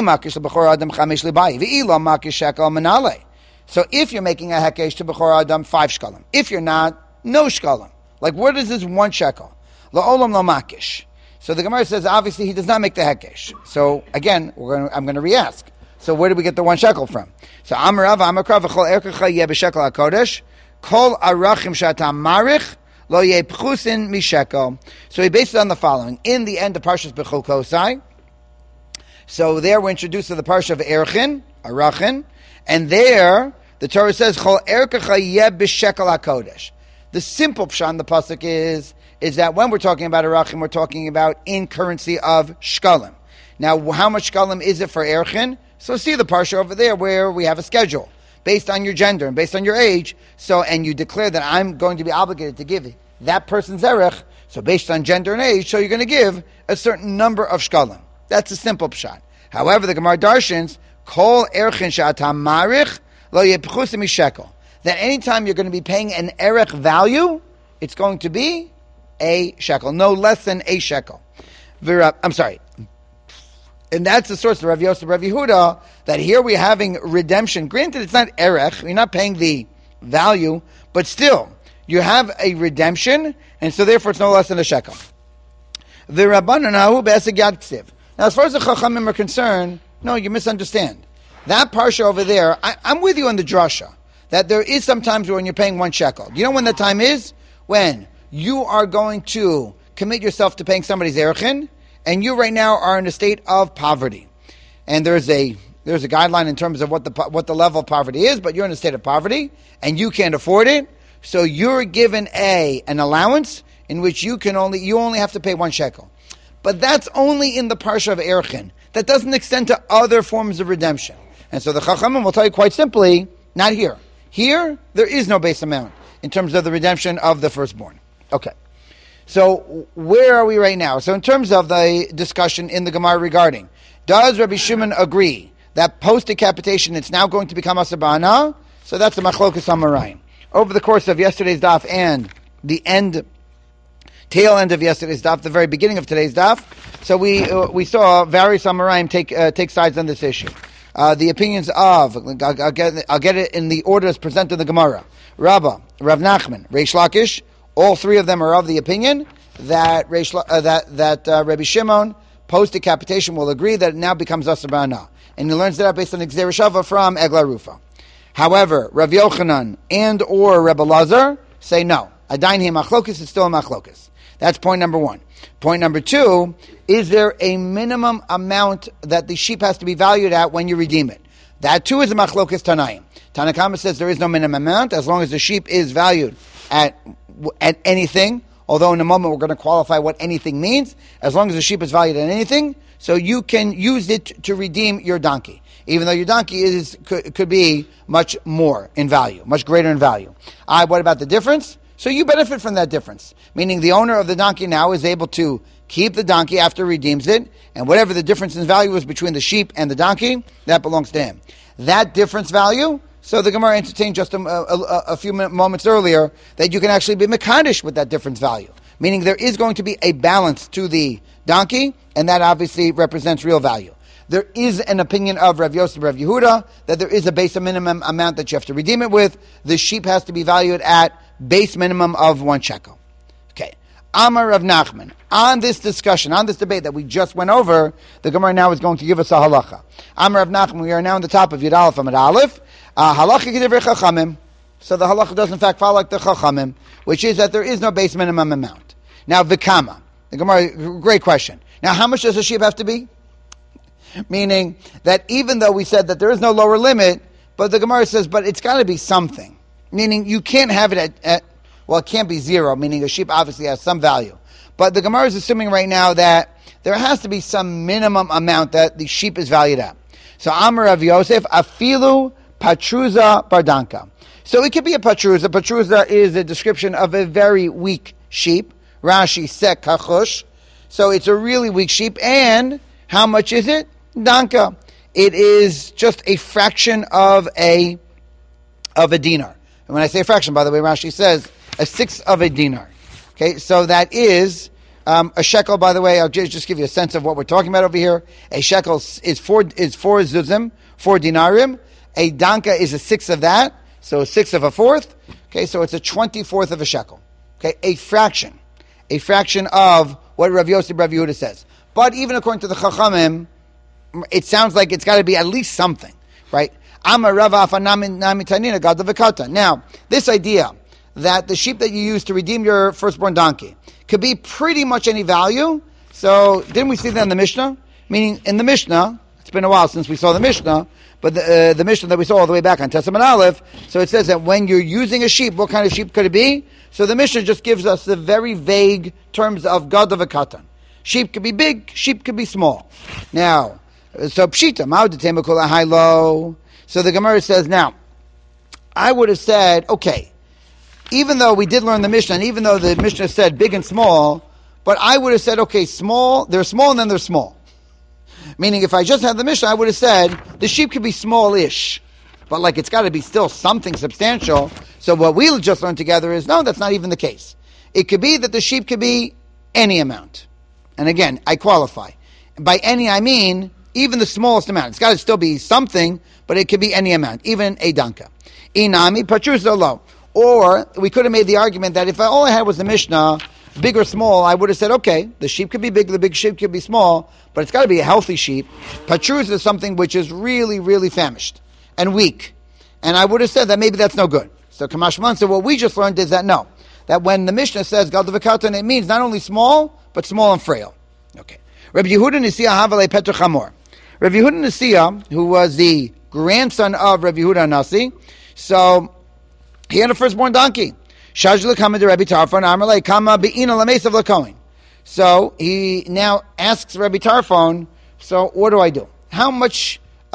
So if you're making a hekesh to Bechor Adam, 5 shekalim. If you're not, no shekalim. Like, where does this 1 shekel? La'olam lo makish. So the Gemara says, obviously, he does not make the hekesh. So again, I'm going to re-ask. So where did we get the 1 shekel from? So Amar Rava, Amar Krav, V'chol erkecha yeh b'shekel hakodesh, kol arachim she'ata marich, lo yeh pchusin mishekel. So he based it on the following. In the end of Parshas Bechukosai, so there we're introduced to the Parsha of Erchin, Arachin, and there the Torah says, chol erkecha yeh b'shekel hakodesh. The simple pshat in the pasuk is that when we're talking about Arachim, we're talking about in currency of shkalim. Now, how much shkalim is it for Erchin? So see the parsha over there where we have a schedule based on your gender and based on your age. So, and you declare that I'm going to be obligated to give that person's erech. So based on gender and age, so you're going to give a certain number of shkalim. That's a simple pshat. However, the Gemara darshans kol erchin she'ata marich lo yepchus mishekel. That anytime you're going to be paying an erech value, it's going to be a shekel, no less than a shekel. And that's the source of Rav Yosef, Rav Yehuda, that here we're having redemption. Granted, it's not erech, you're not paying the value, but still, you have a redemption, and so therefore it's no less than a shekel. Now, as far as the Chachamim are concerned, no, you misunderstand. That parsha over there, I'm with you on the drasha, that there is some times when you're paying 1 shekel. Do you know when the time is? When you are going to commit yourself to paying somebody's erechin, and you right now are in a state of poverty. And there's a guideline in terms of what the level of poverty is, but you're in a state of poverty, and you can't afford it, so you're given an allowance in which you only have to pay 1 shekel. But that's only in the parsha of Erchin. That doesn't extend to other forms of redemption. And so the Chachamim will tell you quite simply, not here. Here, there is no base amount in terms of the redemption of the firstborn. Okay. So where are we right now? So in terms of the discussion in the Gemara regarding, does Rabbi Shimon agree that post-decapitation it's now going to become asabana? So that's the machlokas amarayim. Over the course of yesterday's daf and the tail end of yesterday's daf, the very beginning of today's daf, so we saw various amarayim take sides on this issue. The opinions of, I'll get it in the order as presented in the Gemara. Rabbah, Rav Nachman, Reish Lakish, all 3 of them are of the opinion that Rabbi Shimon, post-decapitation, will agree that it now becomes Asar Ba'ana. And he learns that based on Gzera Shava from Egla Rufa. However, Rav Yochanan and or Rebbe Lazar say no. Adain he machlokas, it's still a machlokas. That's point number 1. Point number 2, is there a minimum amount that the sheep has to be valued at when you redeem it? That too is a machlokas Tanaim. Tanna Kama says there is no minimum amount as long as the sheep is valued at anything, although in a moment we're going to qualify what anything means, as long as the sheep is valued at anything, so you can use it to redeem your donkey, even though your donkey could be much more in value, much greater in value. What about the difference? So you benefit from that difference, meaning the owner of the donkey now is able to keep the donkey after he redeems it, and whatever the difference in value is between the sheep and the donkey, that belongs to him. That difference value, so the Gemara entertained just a few moments earlier that you can actually be mekadosh with that difference value. Meaning there is going to be a balance to the donkey, and that obviously represents real value. There is an opinion of Rav Yosef, Rav Yehuda, that there is a base minimum amount that you have to redeem it with. The sheep has to be valued at base minimum of 1 shekel. Okay. Amar Rav Nachman. On this discussion, on this debate that we just went over, the Gemara now is going to give us a halacha. Amar Rav Nachman, we are now on the top of Yud Aleph Amud Aleph. Halacha k'divrei chachamim. So the halacha does in fact follow like the chachamim, which is that there is no base minimum amount. Now, vikama. The Gemara, great question. Now, how much does a sheep have to be? Meaning that even though we said that there is no lower limit, but the Gemara says, but it's got to be something. Meaning you can't have it at, it can't be zero, meaning a sheep obviously has some value. But the Gemara is assuming right now that there has to be some minimum amount that the sheep is valued at. So, Amar Rav Yosef, afilu patruza bardanka. So it could be a patruza. Patruza is a description of a very weak sheep. Rashi sek kachush. So it's a really weak sheep. And how much is it? Danka. It is just a fraction of a dinar. And when I say fraction, by the way, Rashi says a sixth of a dinar. Okay, so that is a shekel. By the way, I'll just give you a sense of what we're talking about over here. A shekel is four zuzim, 4 dinarim. A danka is a sixth of that. So a sixth of a fourth. Okay, so it's a 24th of a shekel. Okay, a fraction of what Rav Yosef Rav Yehuda says. But even according to the Chachamim, it sounds like it's got to be at least something, right? Now, this idea that the sheep that you use to redeem your firstborn donkey could be pretty much any value. So didn't we see that in the Mishnah? Meaning in the Mishnah, it's been a while since we saw the Mishnah, but the Mishnah that we saw all the way back on Testament Aleph, so it says that when you're using a sheep, what kind of sheep could it be? So the Mishnah just gives us the very vague terms of gad of a katan. Sheep could be big, sheep could be small. Now, so pshita, ma'udatemakula high-low. So the Gemara says, now, I would have said, okay, even though we did learn the Mishnah, and even though the Mishnah said big and small, but I would have said, okay, small, they're small and then they're small. Meaning if I just had the Mishnah, I would have said, the sheep could be small-ish, but like it's got to be still something substantial. So what we'll just learn together is, no, that's not even the case. It could be that the sheep could be any amount. And again, I qualify. By any, I mean, even the smallest amount. It's got to still be something, but it could be any amount, even a danka. Inami, patrus lo. Or we could have made the argument that if all I had was the Mishnah, big or small, I would have said, okay, the sheep could be big, the big sheep could be small, but it's got to be a healthy sheep. Patrus is something which is really, really famished and weak. And I would have said that maybe that's no good. So Kamashman said, what we just learned is that no. That when the Mishnah says Gad V'Katan, it means not only small, but small and frail. Okay. Rabbi Yehuda Nesiya Havale Petr Chamor. Rabbi Yehuda Nesiya, who was the grandson of Rabbi Yehuda Nasi, so he had a firstborn donkey. Shajla Kama de Rabbi Tarfon Amalei Kama Be'ina Lamesav Lakoin. So he now asks Rabbi Tarfon, so what do I do? How much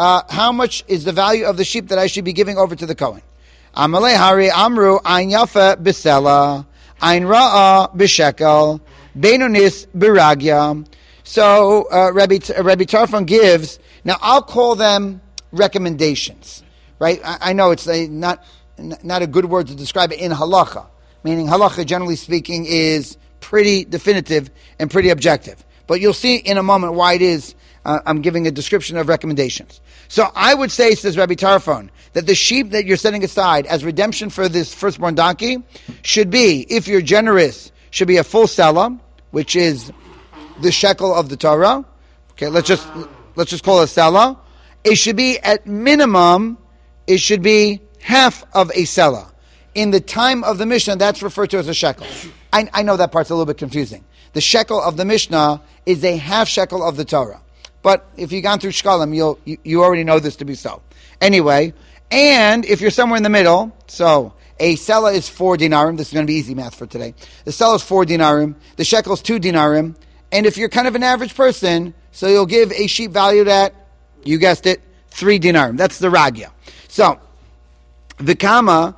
is the value of the sheep that I should be giving over to the Kohen? Amalei Hari Amru Ein Yafa Bisela Ein Ra'a Bishekel Beinunis Biragya. So Rabbi Tarfon gives. Now I'll call them recommendations, right? I know it's not a good word to describe it in halacha. Meaning halacha, generally speaking, is pretty definitive and pretty objective. But you'll see in a moment why it is. I'm giving a description of recommendations. So I would say, says Rabbi Tarfon, that the sheep that you're setting aside as redemption for this firstborn donkey should be, if you're generous, should be a full selah, which is the shekel of the Torah. Okay, let's just call it a selah. It should be at minimum, it should be half of a selah. In the time of the Mishnah, that's referred to as a shekel. I know that part's a little bit confusing. The shekel of the Mishnah is a half shekel of the Torah. But if you've gone through Shkalim, you already know this to be so. Anyway, and if you're somewhere in the middle, so a selah is 4 dinarim. This is going to be easy math for today. The selah is 4 dinarim. The shekel is 2 dinarim. And if you're kind of an average person, so you'll give a sheep valued at, you guessed it, 3 dinarim. That's the ragya. So, Vikama,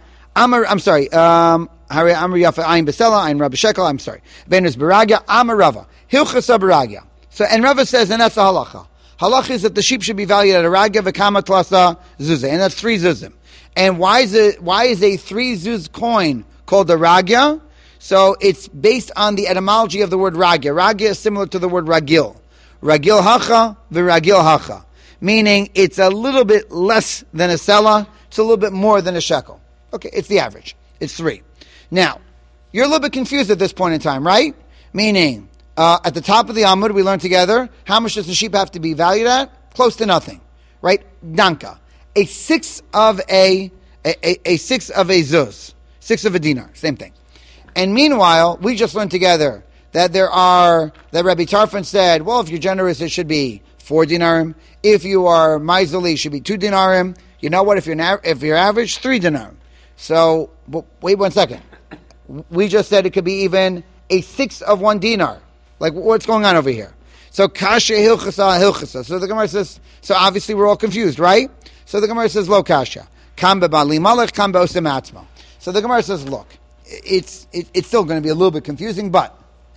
Hari Amr Yafa Ayin Besela, Ayin Rabbi Shekel, I'm sorry. Benus Baragya, Amar Rava. Hilchasa Baragya. So, and Rava says, and that's the halacha. Halacha is that the sheep should be valued at a ragya, Vikama Tlasa Zuzah. And that's 3 zuzim. And why is a 3 zuz coin called a ragya? So it's based on the etymology of the word ragya. Ragya is similar to the word ragil. Ragil hacha, v'ragil hacha. Meaning it's a little bit less than a selah, it's a little bit more than a shekel. Okay, it's the average. It's 3. Now, you're a little bit confused at this point in time, right? Meaning, at the top of the Amud, we learned together, how much does the sheep have to be valued at? Close to nothing, right? Danka. A sixth of a a sixth of a zuz, sixth of a dinar, same thing. And meanwhile, we just learned together that that Rabbi Tarfon said, well, if you're generous, it should be 4 dinarim. If you are miserly, it should be 2 dinarim. You know what? If you're average, 3 dinarim. So, wait 1 second. We just said it could be even a sixth of 1 dinar. Like, what's going on over here? So, kasha hilchasa hilchasa. So the Gemara says, so obviously we're all confused, right? So the Gemara says, lo kasha. Kam be'bali malach, kam be'osem atzma. So the Gemara says, look, it's still going to be a little bit confusing, but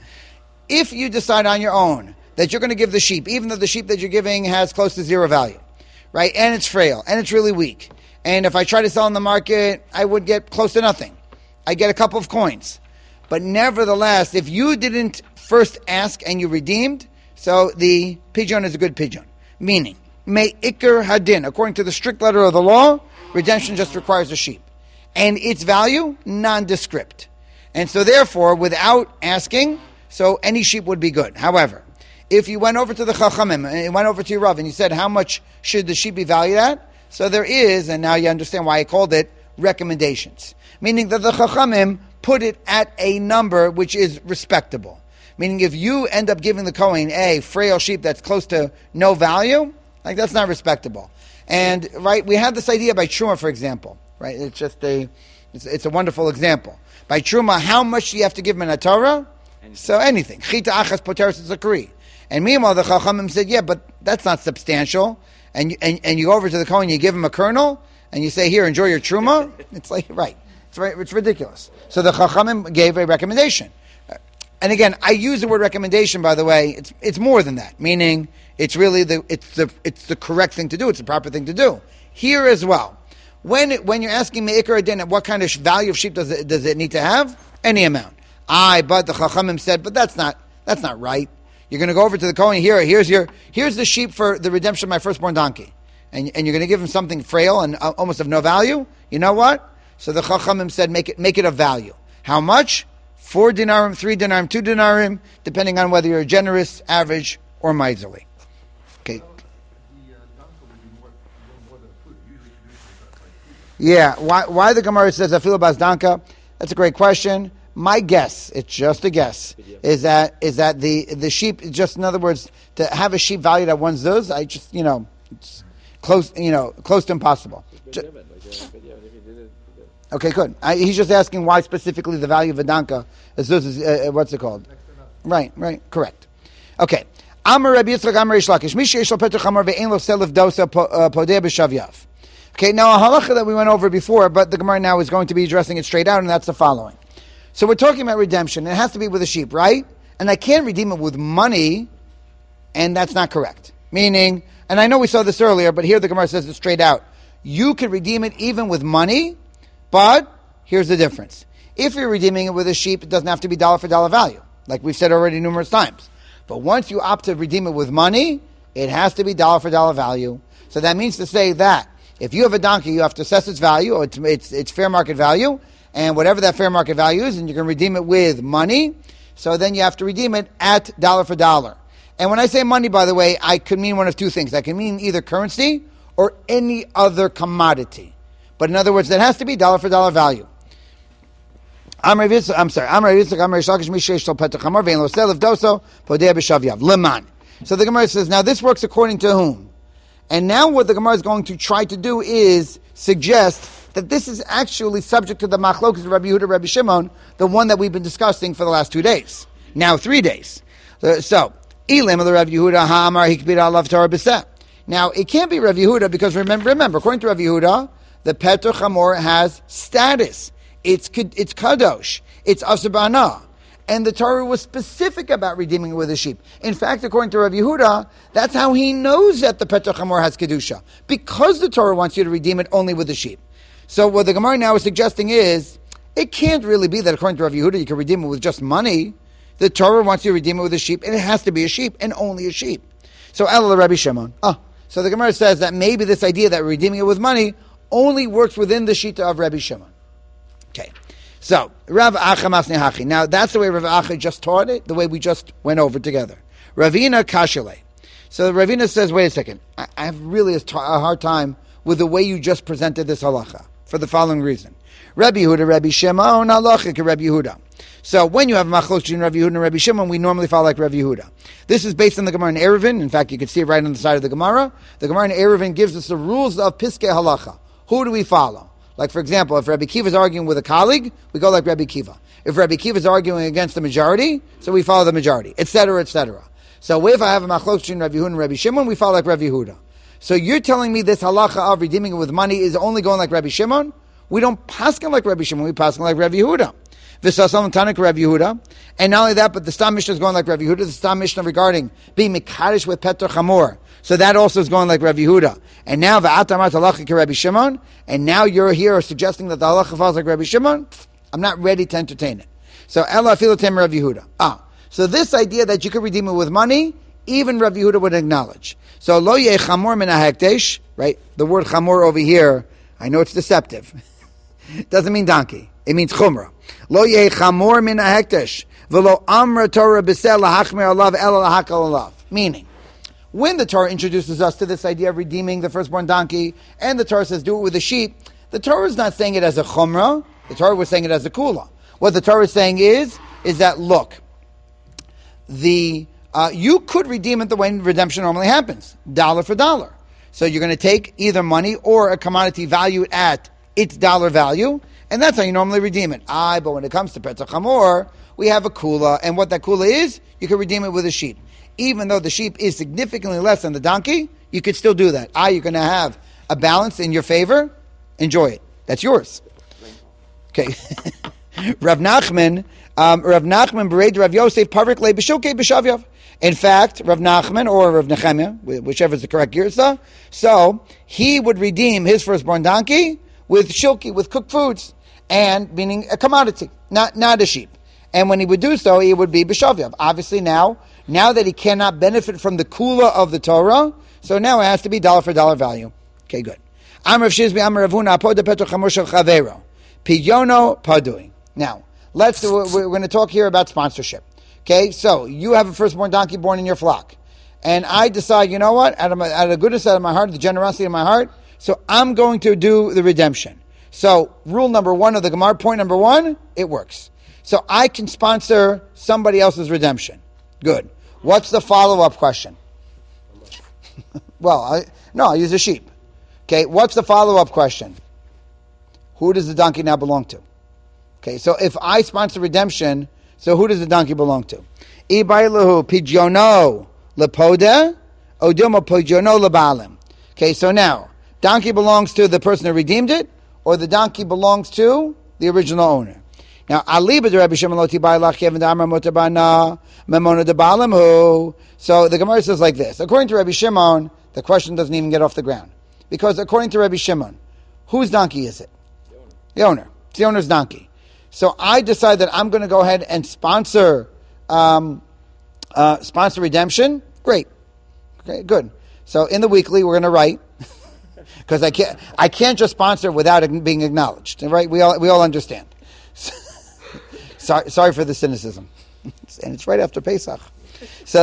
if you decide on your own that you're going to give the sheep, even though the sheep that you're giving has close to zero value, right? And it's frail, and it's really weak. And if I try to sell in the market, I would get close to nothing. I get a couple of coins. But nevertheless, if you didn't first ask and you redeemed, so the pigeon is a good pigeon. Meaning, may ikar hadin, according to the strict letter of the law, redemption just requires a sheep. And its value, nondescript. And so therefore, without asking, so any sheep would be good. However, if you went over to the Chachamim, and you went over to your Rav, and you said, how much should the sheep be valued at? So there is, and now you understand why I called it, recommendations. Meaning that the Chachamim put it at a number which is respectable. Meaning if you end up giving the Kohen a frail sheep that's close to no value, like that's not respectable. And, right, we have this idea by Truma, for example, right? It's just it's a wonderful example. By Truma, how much do you have to give him in a Torah? So anything. Chita achas poteres zakri. And meanwhile, the Chachamim said, yeah, but that's not substantial. And you go over to the Kohen, you give him a kernel, and you say, here, enjoy your truma. It's like, right. It's ridiculous. So the Chachamim gave a recommendation. And again, I use the word recommendation, by the way. It's more than that. Meaning, it's really the correct thing to do. It's the proper thing to do. Here as well. When you're asking me ikar adin, what kind of value of sheep does it need to have? Any amount. But the Chachamim said, but that's not right. You're going to go over to the Kohen, here's the sheep for the redemption of my firstborn donkey. And you're going to give him something frail and almost of no value? You know what? So the Chachamim said, make it of value. How much? 4 dinarim, 3 dinarim, 2 dinarim, depending on whether you're generous, average, or miserly. Okay. Yeah, why the Gemara says afilu bas danka? That's a great question. My guess, it's just a guess, is that the sheep, just in other words, to have a sheep valued at 1 zuz, I just, it's close to impossible. Okay, good. He's just asking why specifically the value of a danka, a zuz is, what's it called? Right, correct. Okay. Amar Rabbi Yitzchak Amar Reish Lakish, Mish yesh lo petach chamor ve'ein lo selef dosa podeh b'shavyav. Okay, now a halacha that we went over before, but the Gemara now is going to be addressing it straight out, and that's the following. So we're talking about redemption. It has to be with a sheep, right? And I can't redeem it with money, and that's not correct. Meaning, and I know we saw this earlier, but here the Gemara says it straight out. You could redeem it even with money, but here's the difference. If you're redeeming it with a sheep, it doesn't have to be dollar for dollar value, like we've said already numerous times. But once you opt to redeem it with money, it has to be dollar for dollar value. So that means to say that if you have a donkey, you have to assess its value, or its fair market value, and whatever that fair market value is, and you can redeem it with money, so then you have to redeem it at dollar for dollar. And when I say money, by the way, I could mean one of two things. I can mean either currency or any other commodity. But in other words, that has to be dollar for dollar value. So the Gemara says, now this works according to whom? And now what the Gemara is going to try to do is suggest that this is actually subject to the machlokas of Rabbi Yehuda, Rabbi Shimon, the one that we've been discussing for the last 2 days. Now 3 days. So, Elam of the Rabbi Yehuda, Ha'amar Hikbid Alav Torah B'seh. Now, it can't be Rabbi Yehuda because remember, according to Rabbi Yehuda, the Peter Chamor has status. It's kadosh. It's asabana. And the Torah was specific about redeeming it with a sheep. In fact, according to Rabbi Yehuda, that's how he knows that the Peter Chamor has kedusha, because the Torah wants you to redeem it only with the sheep. So what the Gemara now is suggesting is, it can't really be that according to Rabbi Yehuda you can redeem it with just money. The Torah wants you to redeem it with a sheep, and it has to be a sheep, and only a sheep. So Ela Rabbi Shimon. So the Gemara says that maybe this idea that redeeming it with money only works within the shita of Rabbi Shimon. Okay. So, Rav Acha Masnei Hachi. Now, that's the way Rav Acha just taught it, the way we just went over together. Ravina Kashale. So Ravina says, wait a second, I have really a hard time with the way you just presented this halacha. for the following reason. Rabbi Yehuda, Rabbi Shimon, halachik, Rabbi Yehuda. So when you have machlokes between Rabbi Yehuda and Rabbi Shimon, we normally follow like Rabbi Yehuda. This is based on the Gemara in Eruvin. In fact, you can see it right on the side of the Gemara. The Gemara in Eruvin gives us the rules of Piskei Halacha. Who do we follow? Like, for example, if Rabbi Kiva is arguing with a colleague, we go like Rabbi Kiva. If Rabbi Kiva is arguing against the majority, so we follow the majority, etc., etc. So if I have a machlokes between Rabbi Yehuda and Rabbi Shimon, we follow like Rabbi Yehuda. So you're telling me this halacha of redeeming it with money is only going like Rabbi Shimon? We don't paskin like Rabbi Shimon, we paskin like Rabbi Yehuda. V'sasam tanik Rabbi Yehuda. And not only that, but the Stam Mishnah is going like Rabbi Yehuda. The Stam Mishnah regarding being mekadosh with Peter Chamor. So that also is going like Rabbi Yehuda. And now v'atamat halacha ke Rabbi Shimon. And now you're here suggesting that the halacha falls like Rabbi Shimon. I'm not ready to entertain it. So Ella afilatem Rabbi Yehuda. So this idea that you could redeem it with money, even Rabbi Yehuda would acknowledge. So lo yeh chamor min hahekdesh, right? The word chamor over here, I know it's deceptive. It doesn't mean donkey. It means chumrah. Lo yeh chamor min hahekdesh, v'lo amra Torah b'seh lahachmir alav ela lahakal alav. Meaning, when the Torah introduces us to this idea of redeeming the firstborn donkey, and the Torah says do it with the sheep, the Torah is not saying it as a chumrah. The Torah was saying it as a kula. What the Torah is saying is that look, you could redeem it the way redemption normally happens, dollar for dollar. So you're going to take either money or a commodity valued at its dollar value, and that's how you normally redeem it. But when it comes to Petach Hamor, we have a kula, and what that kula is, you can redeem it with a sheep. Even though the sheep is significantly less than the donkey, you could still do that. You're going to have a balance in your favor. Enjoy it. That's yours. Okay. Rav Nachman bereid Rav Yosef Parik Le B'Shilkei B'Shavyav. In fact, Rav Nachman or Rav Nechemia, whichever is the correct girsa, so he would redeem his firstborn donkey with shilki, with cooked foods, and meaning a commodity, not a sheep. And when he would do so, he would be B'Shavyav. Obviously now that he cannot benefit from the kula of the Torah, so now it has to be dollar for dollar value. Okay, good. Amar Rav Shizbi, Amar Rav Huna, Apoda Petro Chamor Shel Chavero. Pidyono Padui. Now, we're going to talk here about sponsorship. Okay, so you have a firstborn donkey born in your flock. And I decide, you know what, out of the goodness out of my heart, the generosity of my heart, so I'm going to do the redemption. So, rule number one of the Gemara, point number one, it works. So I can sponsor somebody else's redemption. Good. What's the follow-up question? Well, I'll use a sheep. Okay, what's the follow-up question? Who does the donkey now belong to? Okay, so if I sponsor redemption, so who does the donkey belong to? Ibailahu pidyono lepode, odomo pidyono lebalim. Okay, so now, donkey belongs to the person who redeemed it, or the donkey belongs to the original owner. Now, aliba de Rabbi Shimon lo tibailach kevin d'amar motabana memona debalim hu. So the Gemara says like this. According to Rabbi Shimon, the question doesn't even get off the ground. Because according to Rabbi Shimon, whose donkey is it? The owner. It's the owner's donkey. So I decide that I'm going to go ahead and sponsor redemption. Great. Okay, good. So in the weekly, we're going to write, because I can't just sponsor without it being acknowledged. Right? We all understand. Sorry for the cynicism, and it's right after Pesach. So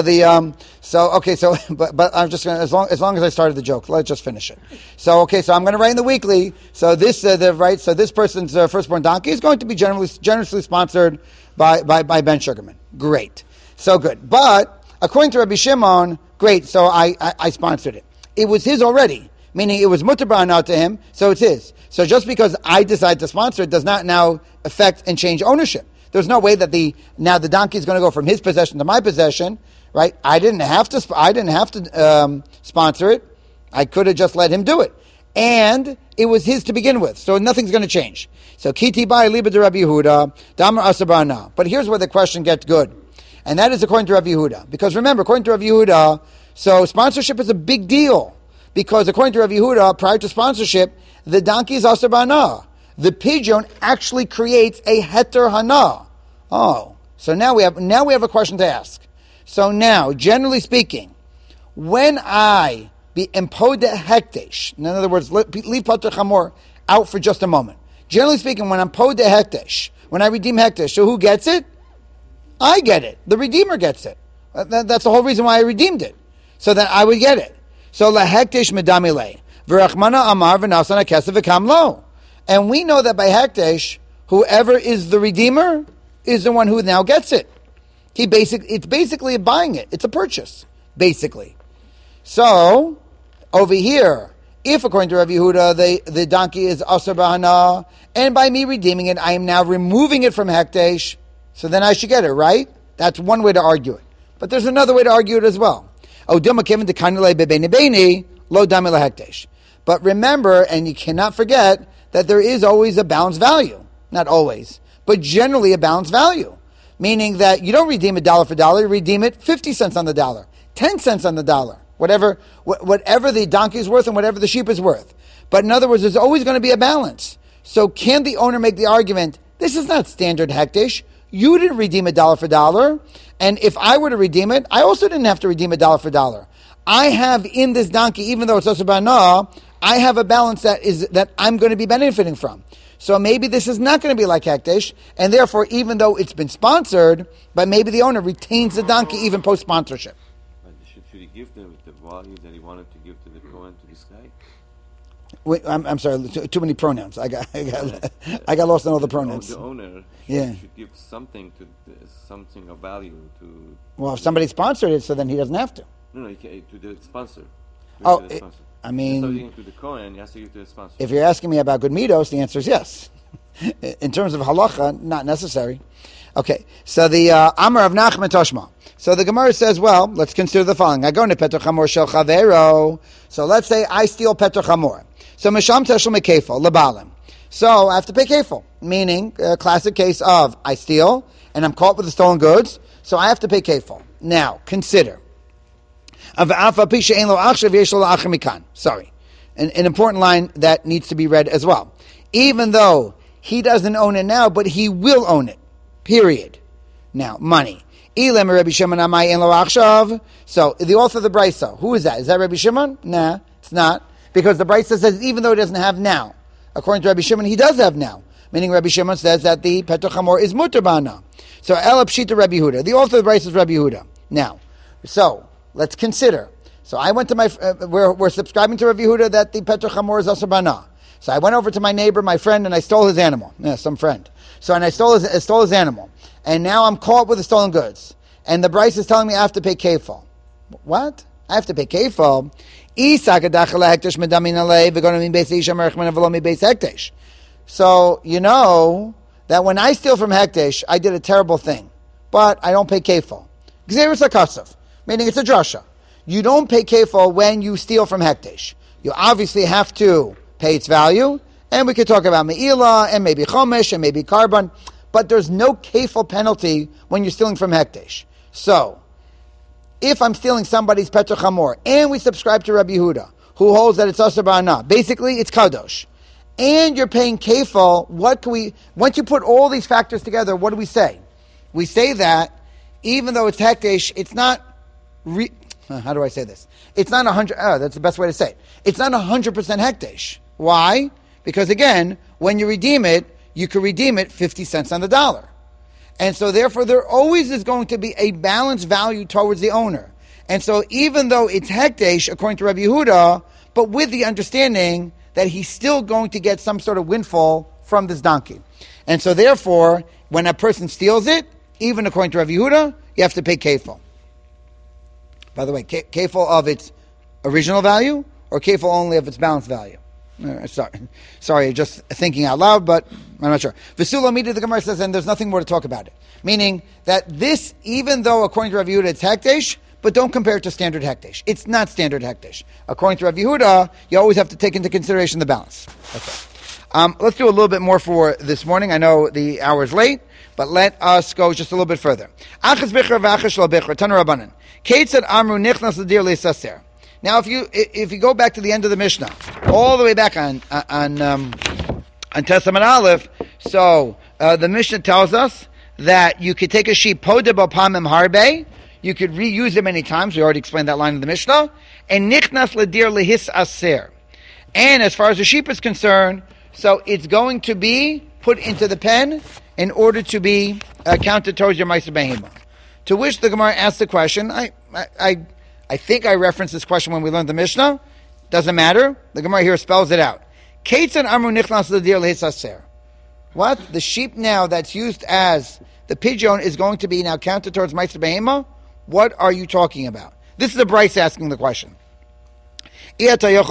but I'm just going to, as long as I started the joke, let's just finish it. So I'm going to write in the weekly. So this person's firstborn donkey is going to be generously sponsored by Ben Sugarman. Great, so good. But according to Rabbi Shimon, great. So I sponsored it. It was his already, meaning it was mutter ba'ana to him. So it's his. So just because I decide to sponsor it does not now affect and change ownership. There's no way that the donkey is going to go from his possession to my possession, right? I didn't have to sponsor it. I could have just let him do it, and it was his to begin with, so nothing's going to change. So kiti bai liba de Rabbi Yehuda damar asabana. But here's where the question gets good, and that is according to Rabbi Yehuda. Because remember, according to Rabbi Yehuda, so sponsorship is a big deal, because according to Rabbi Yehuda, prior to sponsorship, the donkey is asabana. The pigeon actually creates a heter hana. Oh, so now we have a question to ask. So now, generally speaking, when I be empoda hektesh, in other words, leave Pater Chamor out for just a moment. Generally speaking, when I'm poda hektesh, when I redeem hektesh, so who gets it? I get it. The redeemer gets it. That's the whole reason why I redeemed it, so that I would get it. So la hektesh medamile v'rachmana amar v'nasana kesef v'kam lo. And we know that by Hekdesh, whoever is the redeemer is the one who now gets it. It's basically buying it. It's a purchase, basically. So, over here, if according to Rav Yehuda, the donkey is Asar Bahana, and by me redeeming it, I am now removing it from Hekdesh, so then I should get it, right? That's one way to argue it. But there's another way to argue it as well. But remember, and you cannot forget, that there is always a balanced value. Not always, but generally a balanced value. Meaning that you don't redeem it dollar for dollar, you redeem it 50 cents on the dollar, 10 cents on the dollar, whatever the donkey is worth and whatever the sheep is worth. But in other words, there's always going to be a balance. So can the owner make the argument, this is not standard hekdesh, you didn't redeem it dollar for dollar, and if I were to redeem it, I also didn't have to redeem it dollar for dollar. I have in this donkey, even though it's also banah, I have a balance that I'm going to be benefiting from. So maybe this is not going to be like hekdesh, and therefore, even though it's been sponsored, but maybe the owner retains the donkey even post-sponsorship. Should he give the value that he wanted to give to the Kohen to this guy? Wait, I'm sorry, too many pronouns. I got lost in all the pronouns. The owner should give something of value to. Well, if somebody sponsored it, so then he doesn't have to. No, to the sponsor. I mean, instead of giving to the Kohen, he has to give to the sponsor. If you're asking me about good midos, the answer is yes. In terms of halacha, not necessary. Okay, so the Amar of Nachman Toshma. So the Gemara says, well, let's consider the following. I go into Petr Chamor Shel Chavero. So let's say I steal Petr Chamor. So Misham Teshel Mekefel, Lebalim. So I have to pay kefil, meaning a classic case of I steal and I'm caught with the stolen goods, so I have to pay kefil. Now, consider. Sorry. An important line that needs to be read as well. Even though he doesn't own it now, but he will own it. Period. Now, money. So the author of the Brisa, who is that? Is that Rabbi Shimon? Nah, it's not. Because the Brisa says even though he doesn't have now, according to Rabbi Shimon, he does have now. Meaning Rabbi Shimon says that the Petr Chamor is mutter bana. So El Pshita Rabbi Yehuda. The author of the Brisa is Rabbi Yehuda. Now, so let's consider. So I went to my, we're subscribing to Rabbi Yehuda that the Petr Chamor is also bana. So I went over to my neighbor, my friend, and I stole his animal. Yeah, some friend. So and I stole his animal. And now I'm caught with the stolen goods. And the Brisa is telling me I have to pay kefil. What? I have to pay kefil. So, you know that when I steal from Hekdesh, I did a terrible thing. But I don't pay kefil. Gzeirus HaKasav, meaning it's a drasha. You don't pay kefil when you steal from Hekdesh. You obviously have to pay its value. And we could talk about Me'ilah, and maybe Chomesh, and maybe Karban. But there's no kefil penalty when you're stealing from Hekdesh. So, if I'm stealing somebody's Petr Chamor, and we subscribe to Rabbi Yehuda, who holds that it's Asar Ba'ana, basically it's Kadosh, and you're paying kefil, once you put all these factors together, what do we say? We say that, even though it's Hekdesh, it's not, how do I say this? It's not 100, that's the best way to say it. It's not 100% Hekdesh. Why? Because again, when you redeem it, you can redeem it 50 cents on the dollar. And so therefore there always is going to be a balanced value towards the owner. And so even though it's Hekdesh, according to Rabbi Yehuda, but with the understanding that he's still going to get some sort of windfall from this donkey. And so therefore, when a person steals it, even according to Rabbi Yehuda, you have to pay kefil. By the way, kefil of its original value, or kefil only of its balanced value? Sorry, just thinking out loud, but I'm not sure. Vesula Mida, the Gemara says, and there's nothing more to talk about it. Meaning that this, even though according to Rav Yehuda it's Hekdesh, but don't compare it to standard Hekdesh. It's not standard Hekdesh. According to Rav Yehuda, you always have to take into consideration the balance. Okay. Let's do a little bit more for this morning. I know the hour is late, but let us go just a little bit further. Achas bichra v'achas shlo bichra. Tanu Rabbanan. Keitzad amru nichnas l'dir le'saser. Now, if you go back to the end of the Mishnah, all the way back on Testament Aleph, so the Mishnah tells us that you could take a sheep podeh b'pamim harbe, you could reuse it many times. We already explained that line in the Mishnah. And nichnas ledir lehis aser. And as far as the sheep is concerned, so it's going to be put into the pen in order to be counted towards your ma'aser behema. To which the Gemara asks the question. I think I referenced this question when we learned the Mishnah. Doesn't matter. The Gemara here spells it out. Keitzan amru nichnas l'dir lehisaser. What? The sheep now that's used as the pigeon is going to be now counted towards Meiser Behema? What are you talking about? This is the Bryce asking the question. A basic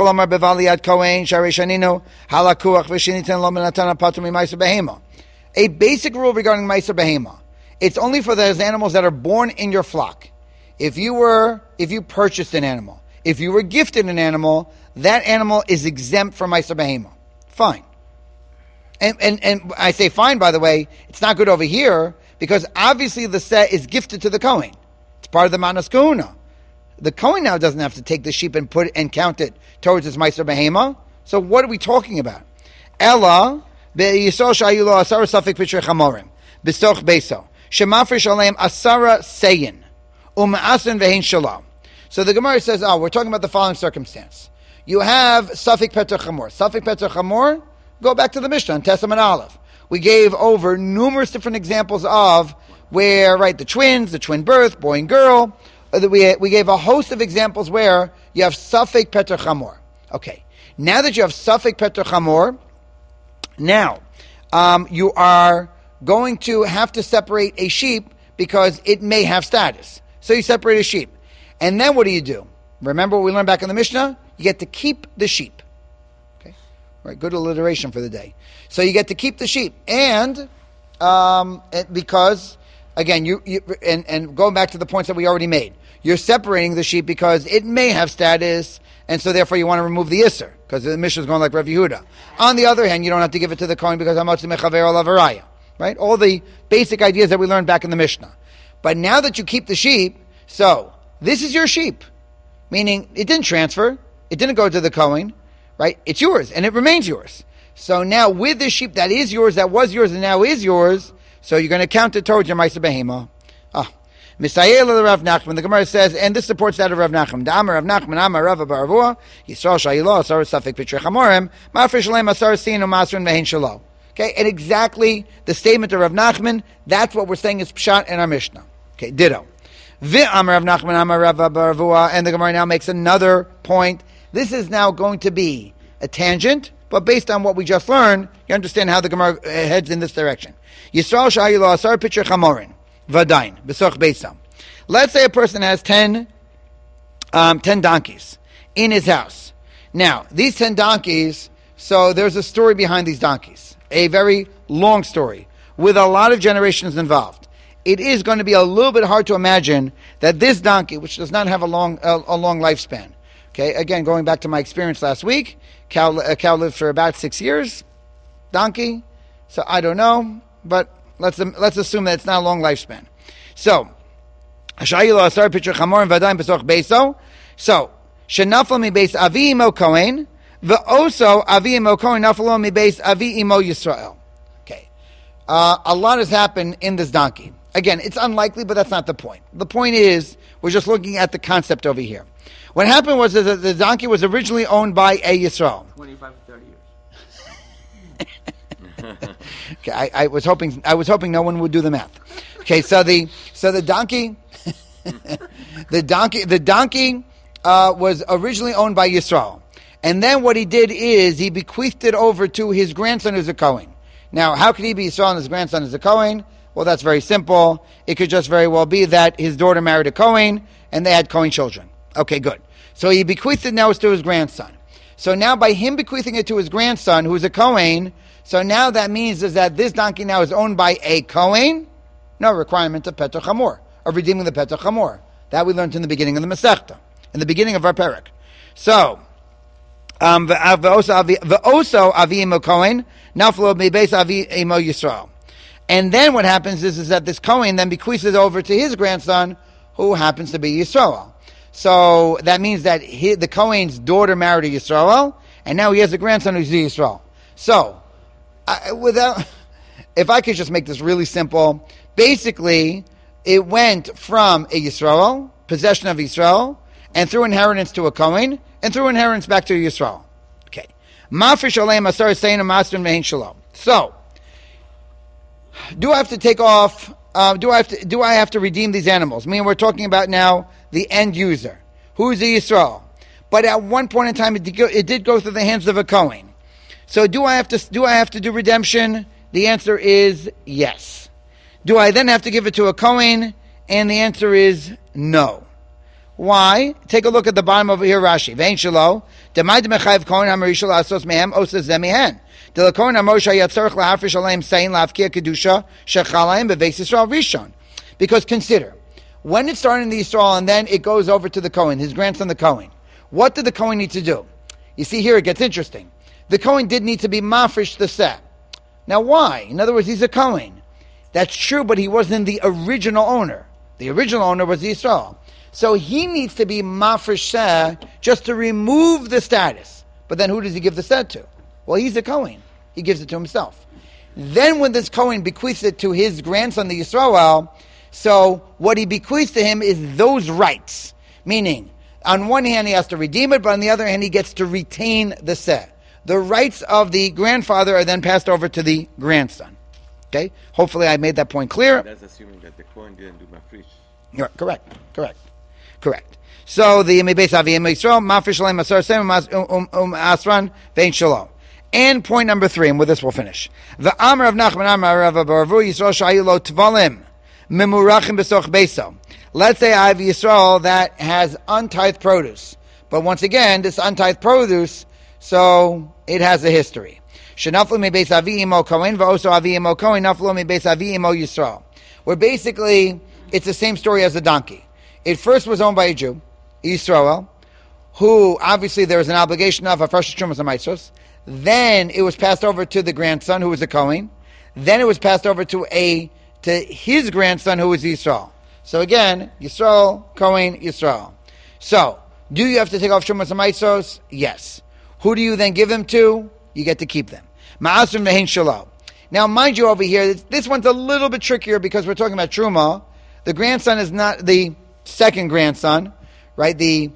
rule regarding Meiser Behema. It's only for those animals that are born in your flock. If you purchased an animal, if you were gifted an animal, that animal is exempt from Meiser Behema. Fine. And I say fine, by the way, it's not good over here, because obviously the set is gifted to the Kohen. It's part of the Manas Kahuna. The Kohen now doesn't have to take the sheep and put it and count it towards his Meiser Behema. So what are we talking about? Ella be'yisol shayulo asara safik pitcher chamorim b'stoch beso shemafresh aleim asara seyin u'ma'asen ve'hin shalom. So the Gemara says, we're talking about the following circumstance. You have safik peter chamor. Safik peter chamor. Go back to the Mishnah in Testament Aleph. We gave over numerous different examples of where, right, the twin birth, boy and girl. We gave a host of examples where you have Safek Peter Chamor. Okay. Now that you have Safek Peter Chamor, now you are going to have to separate a sheep because it may have status. So you separate a sheep. And then what do? Remember what we learned back in the Mishnah? You get to keep the sheep. Okay. Right, good alliteration for the day. So you get to keep the sheep. And because, again, and going back to the points that we already made, you're separating the sheep because it may have status, and so therefore you want to remove the Isser, because the Mishnah is going like Rav Yehuda. On the other hand, you don't have to give it to the Kohen because Hamotzi Mechaver Olavaraya. Right? All the basic ideas that we learned back in the Mishnah. But now that you keep the sheep, so this is your sheep. Meaning, it didn't transfer, it didn't go to the Kohen, right? It's yours, and it remains yours. So now with the sheep that is yours, that was yours, and now is yours, so you're going to count it towards your Meiser Behema. Misayel Rav Nachman. The Gemara says, and this supports that of Rav Nachman. The Amar Rav Nachman, Amar Rav Baravua, Yisrael Shayilo, Asar Safek Pitrei Chamorim, Ma'afresh Shalem Asar Sinu Masrin Vehin Shalo. Okay, and exactly the statement of Rav Nachman, that's what we're saying is Pshat in our Mishnah. Okay, ditto. Amar Rav Nachman, Amar Rav Baravua, and the Gemara now makes another point. This is now going to be a tangent, but based on what we just learned, you understand how the Gemara heads in this direction. Yisrael Shayilo Asar Pitrei Chamorim. Vadain, besoch beisam. Let's say a person has 10 donkeys in his house. Now, these 10 donkeys, so there's a story behind these donkeys. A very long story, with a lot of generations involved. It is going to be a little bit hard to imagine that this donkey, which does not have a long lifespan. Okay, again, going back to my experience last week, a cow lived for about 6 years. Donkey, so I don't know, but let's assume that it's not a long lifespan. So, Shayilo Asar Pitcher Chamorim Vadaim Besoch Beso. So, Shenafal mi Beis Avi Imo Kohen, Ve'oso Avi Imo Kohen Nafalo mi Beis Avi Imo Yisrael. Okay, a lot has happened in this donkey. Again, it's unlikely, but that's not the point. The point is, we're just looking at the concept over here. What happened was that the donkey was originally owned by a Yisrael. 25 to 30 years. Okay, I was hoping no one would do the math. Okay, so the donkey, the donkey was originally owned by Yisrael, and then what he did is he bequeathed it over to his grandson who's a Kohen. Now, how could he be Yisrael and his grandson is a Kohen? Well, that's very simple. It could just very well be that his daughter married a Kohen and they had Kohen children. Okay, good. So he bequeathed it now to his grandson. So now by him bequeathing it to his grandson, who's a Kohen, so now that means is that this donkey now is owned by a Kohen, no requirement of Peter Chamor, of redeeming the Peter Chamor. That we learned in the beginning of the Masechta, in the beginning of our Perek. So, Ve'oso avi imo Kohen, naflo mibeis avi imo Yisrael. And then what happens is that this Kohen then bequeaths it over to his grandson, who happens to be Yisrael. So that means that the Kohen's daughter married a Yisrael, and now he has a grandson who's Yisrael. So, if I could just make this really simple, basically, it went from a Yisrael, possession of Yisrael, and through inheritance to a Kohen, and through inheritance back to a Yisrael. Okay. So, do I have to take off, do I have to redeem these animals? I mean, we're talking about now the end user, who is a Yisrael. But at one point in time, it did go through the hands of a Kohen. So do I have to do redemption? The answer is yes. Do I then have to give it to a Kohen? And the answer is no. Why? Take a look at the bottom over here, Rashi. Vein shelo, demai demechayev Kohen hamarishal asos mehem osa zemihen. De Kohen hamosha yatzarich lahafrish aleim sein lafkia kedusha shechalaim beveis Yisrael rishon. Because consider, when it started in the Yisrael and then it goes over to the Kohen, his grandson the Kohen, what did the Kohen need to do? You see here it gets interesting. The Kohen did need to be mafresh the seh. Now why? In other words, he's a Kohen. That's true, but he wasn't the original owner. The original owner was the Yisrael. So he needs to be mafresh seh just to remove the status. But then who does he give the seh to? Well, he's a Kohen. He gives it to himself. Then when this Kohen bequeaths it to his grandson, the Yisrael, so what he bequeaths to him is those rights. Meaning, on one hand he has to redeem it, but on the other hand he gets to retain the seh. The rights of the grandfather are then passed over to the grandson. Okay? Hopefully I made that point clear. That's assuming that the Kohen didn't do mafresh. Yeah, correct. So the Beis Avim Yisrael mafresh aleim asar sem asran vein shalom. And point number 3, and with this we'll finish. The Amar of Nachman Amar Rav Baravu Yisrael shayu lo tvalim memurachim besoch beso. Let's say I have Yisrael that has untithed produce, but once again this untithed produce, so it has a history. Shenaflu mi Beis Avi imo Kohen va'oso Avi imo Kohen naflu mi Beis Avi imo Yisrael. Where basically it's the same story as the donkey. It first was owned by a Jew, Yisrael, who obviously there was an obligation of Hafresh Trumas and Maitros. Then it was passed over to the grandson, who was a Kohen. Then it was passed over to his grandson, who was Yisrael. So again, Yisrael, Kohen, Yisrael. So, do you have to take off Trumas and Maitros? Yes. Who do you then give them to? You get to keep them. Ma'asrim ve'hen shelo. Now, mind you, over here, this one's a little bit trickier because we're talking about Truma. The grandson is not the second grandson, right? The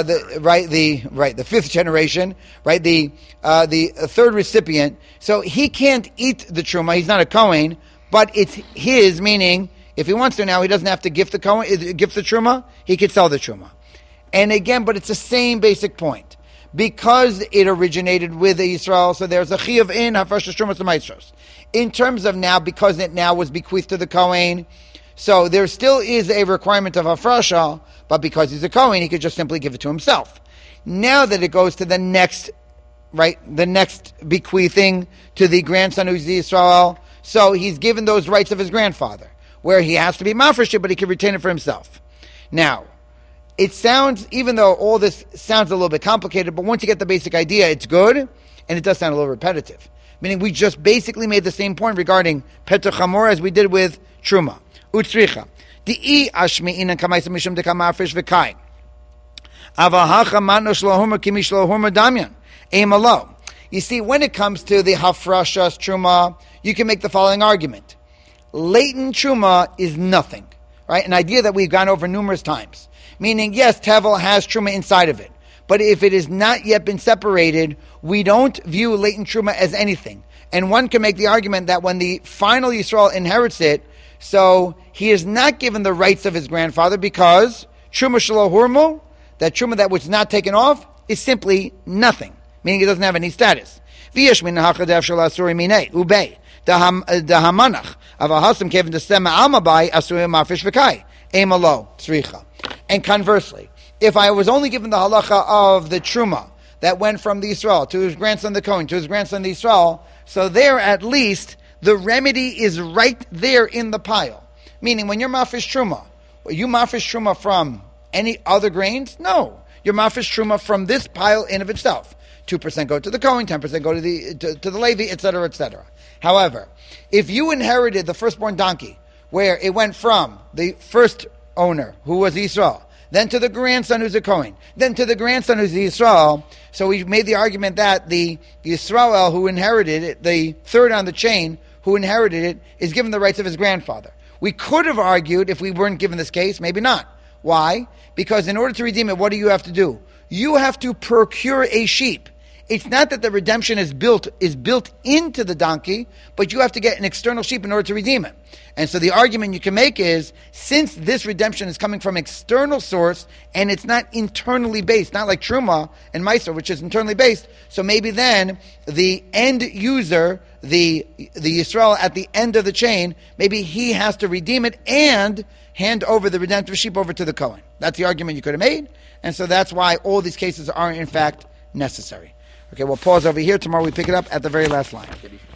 fifth generation, right? The third recipient. So he can't eat the truma. He's not a Kohen, but it's his. Meaning, if he wants to now, he doesn't have to gift the truma. He could sell the truma. And again, but it's the same basic point because it originated with Israel. So there's a chiyuv in hafresh truma to maitros. In terms of now, because it now was bequeathed to the Kohen. So there still is a requirement of hafrasha, but because he's a Kohen, he could just simply give it to himself. Now that it goes to the next bequeathing to the grandson who's the Israel, so he's given those rights of his grandfather, where he has to be mafresh, but he can retain it for himself. Now, it sounds, even though all this sounds a little bit complicated, but once you get the basic idea, it's good, and it does sound a little repetitive. Meaning we just basically made the same point regarding Peter Chamor as we did with Truma. Utzricha. Di'i ashmi inan kamaisa mishum de kamafresh v'kai. Avahacha mano shlohumar kimi shlohumar damyan. Eimalo. You see, when it comes to the hafrashas truma, you can make the following argument. Latent truma is nothing. Right? An idea that we've gone over numerous times. Meaning, yes, Tevel has truma inside of it. But if it has not yet been separated, we don't view latent truma as anything. And one can make the argument that when the final Yisrael inherits it, so he is not given the rights of his grandfather because truma shelo hurmu, that truma that was not taken off, is simply nothing, meaning it doesn't have any status. V'yesh min hachadav shel asuri minei ubei dahamanach avahasim kevin desema almabai asuri mafresh v'kai emalo tzricha. And conversely, if I was only given the halacha of the truma that went from the Yisrael to his grandson the Kohen to his grandson the Yisrael, so there at least the remedy is right there in the pile. Meaning, when you're mafresh truma, are you mafresh truma from any other grains? No. You're mafresh truma from this pile in of itself. 2% go to the Kohen, 10% go to the Levi, etc., etc. However, if you inherited the firstborn donkey, where it went from the first owner, who was Yisrael, then to the grandson who's a Kohen, then to the grandson who's the Yisrael, so we made the argument that the Yisrael who inherited it, the third on the chain, who inherited it, is given the rights of his grandfather. We could have argued, if we weren't given this case, maybe not. Why? Because in order to redeem it, what do you have to do? You have to procure a sheep. it's not that the redemption is built into the donkey, but you have to get an external sheep in order to redeem it. And so the argument you can make is, since this redemption is coming from external source and it's not internally based, not like Truma and Meiser, which is internally based, so maybe then the end user, the Yisrael at the end of the chain, maybe he has to redeem it and hand over the redemptive sheep over to the Kohen. That's the argument you could have made, and so that's why all these cases are in fact necessary. Okay, we'll pause over here. Tomorrow we pick it up at the very last line.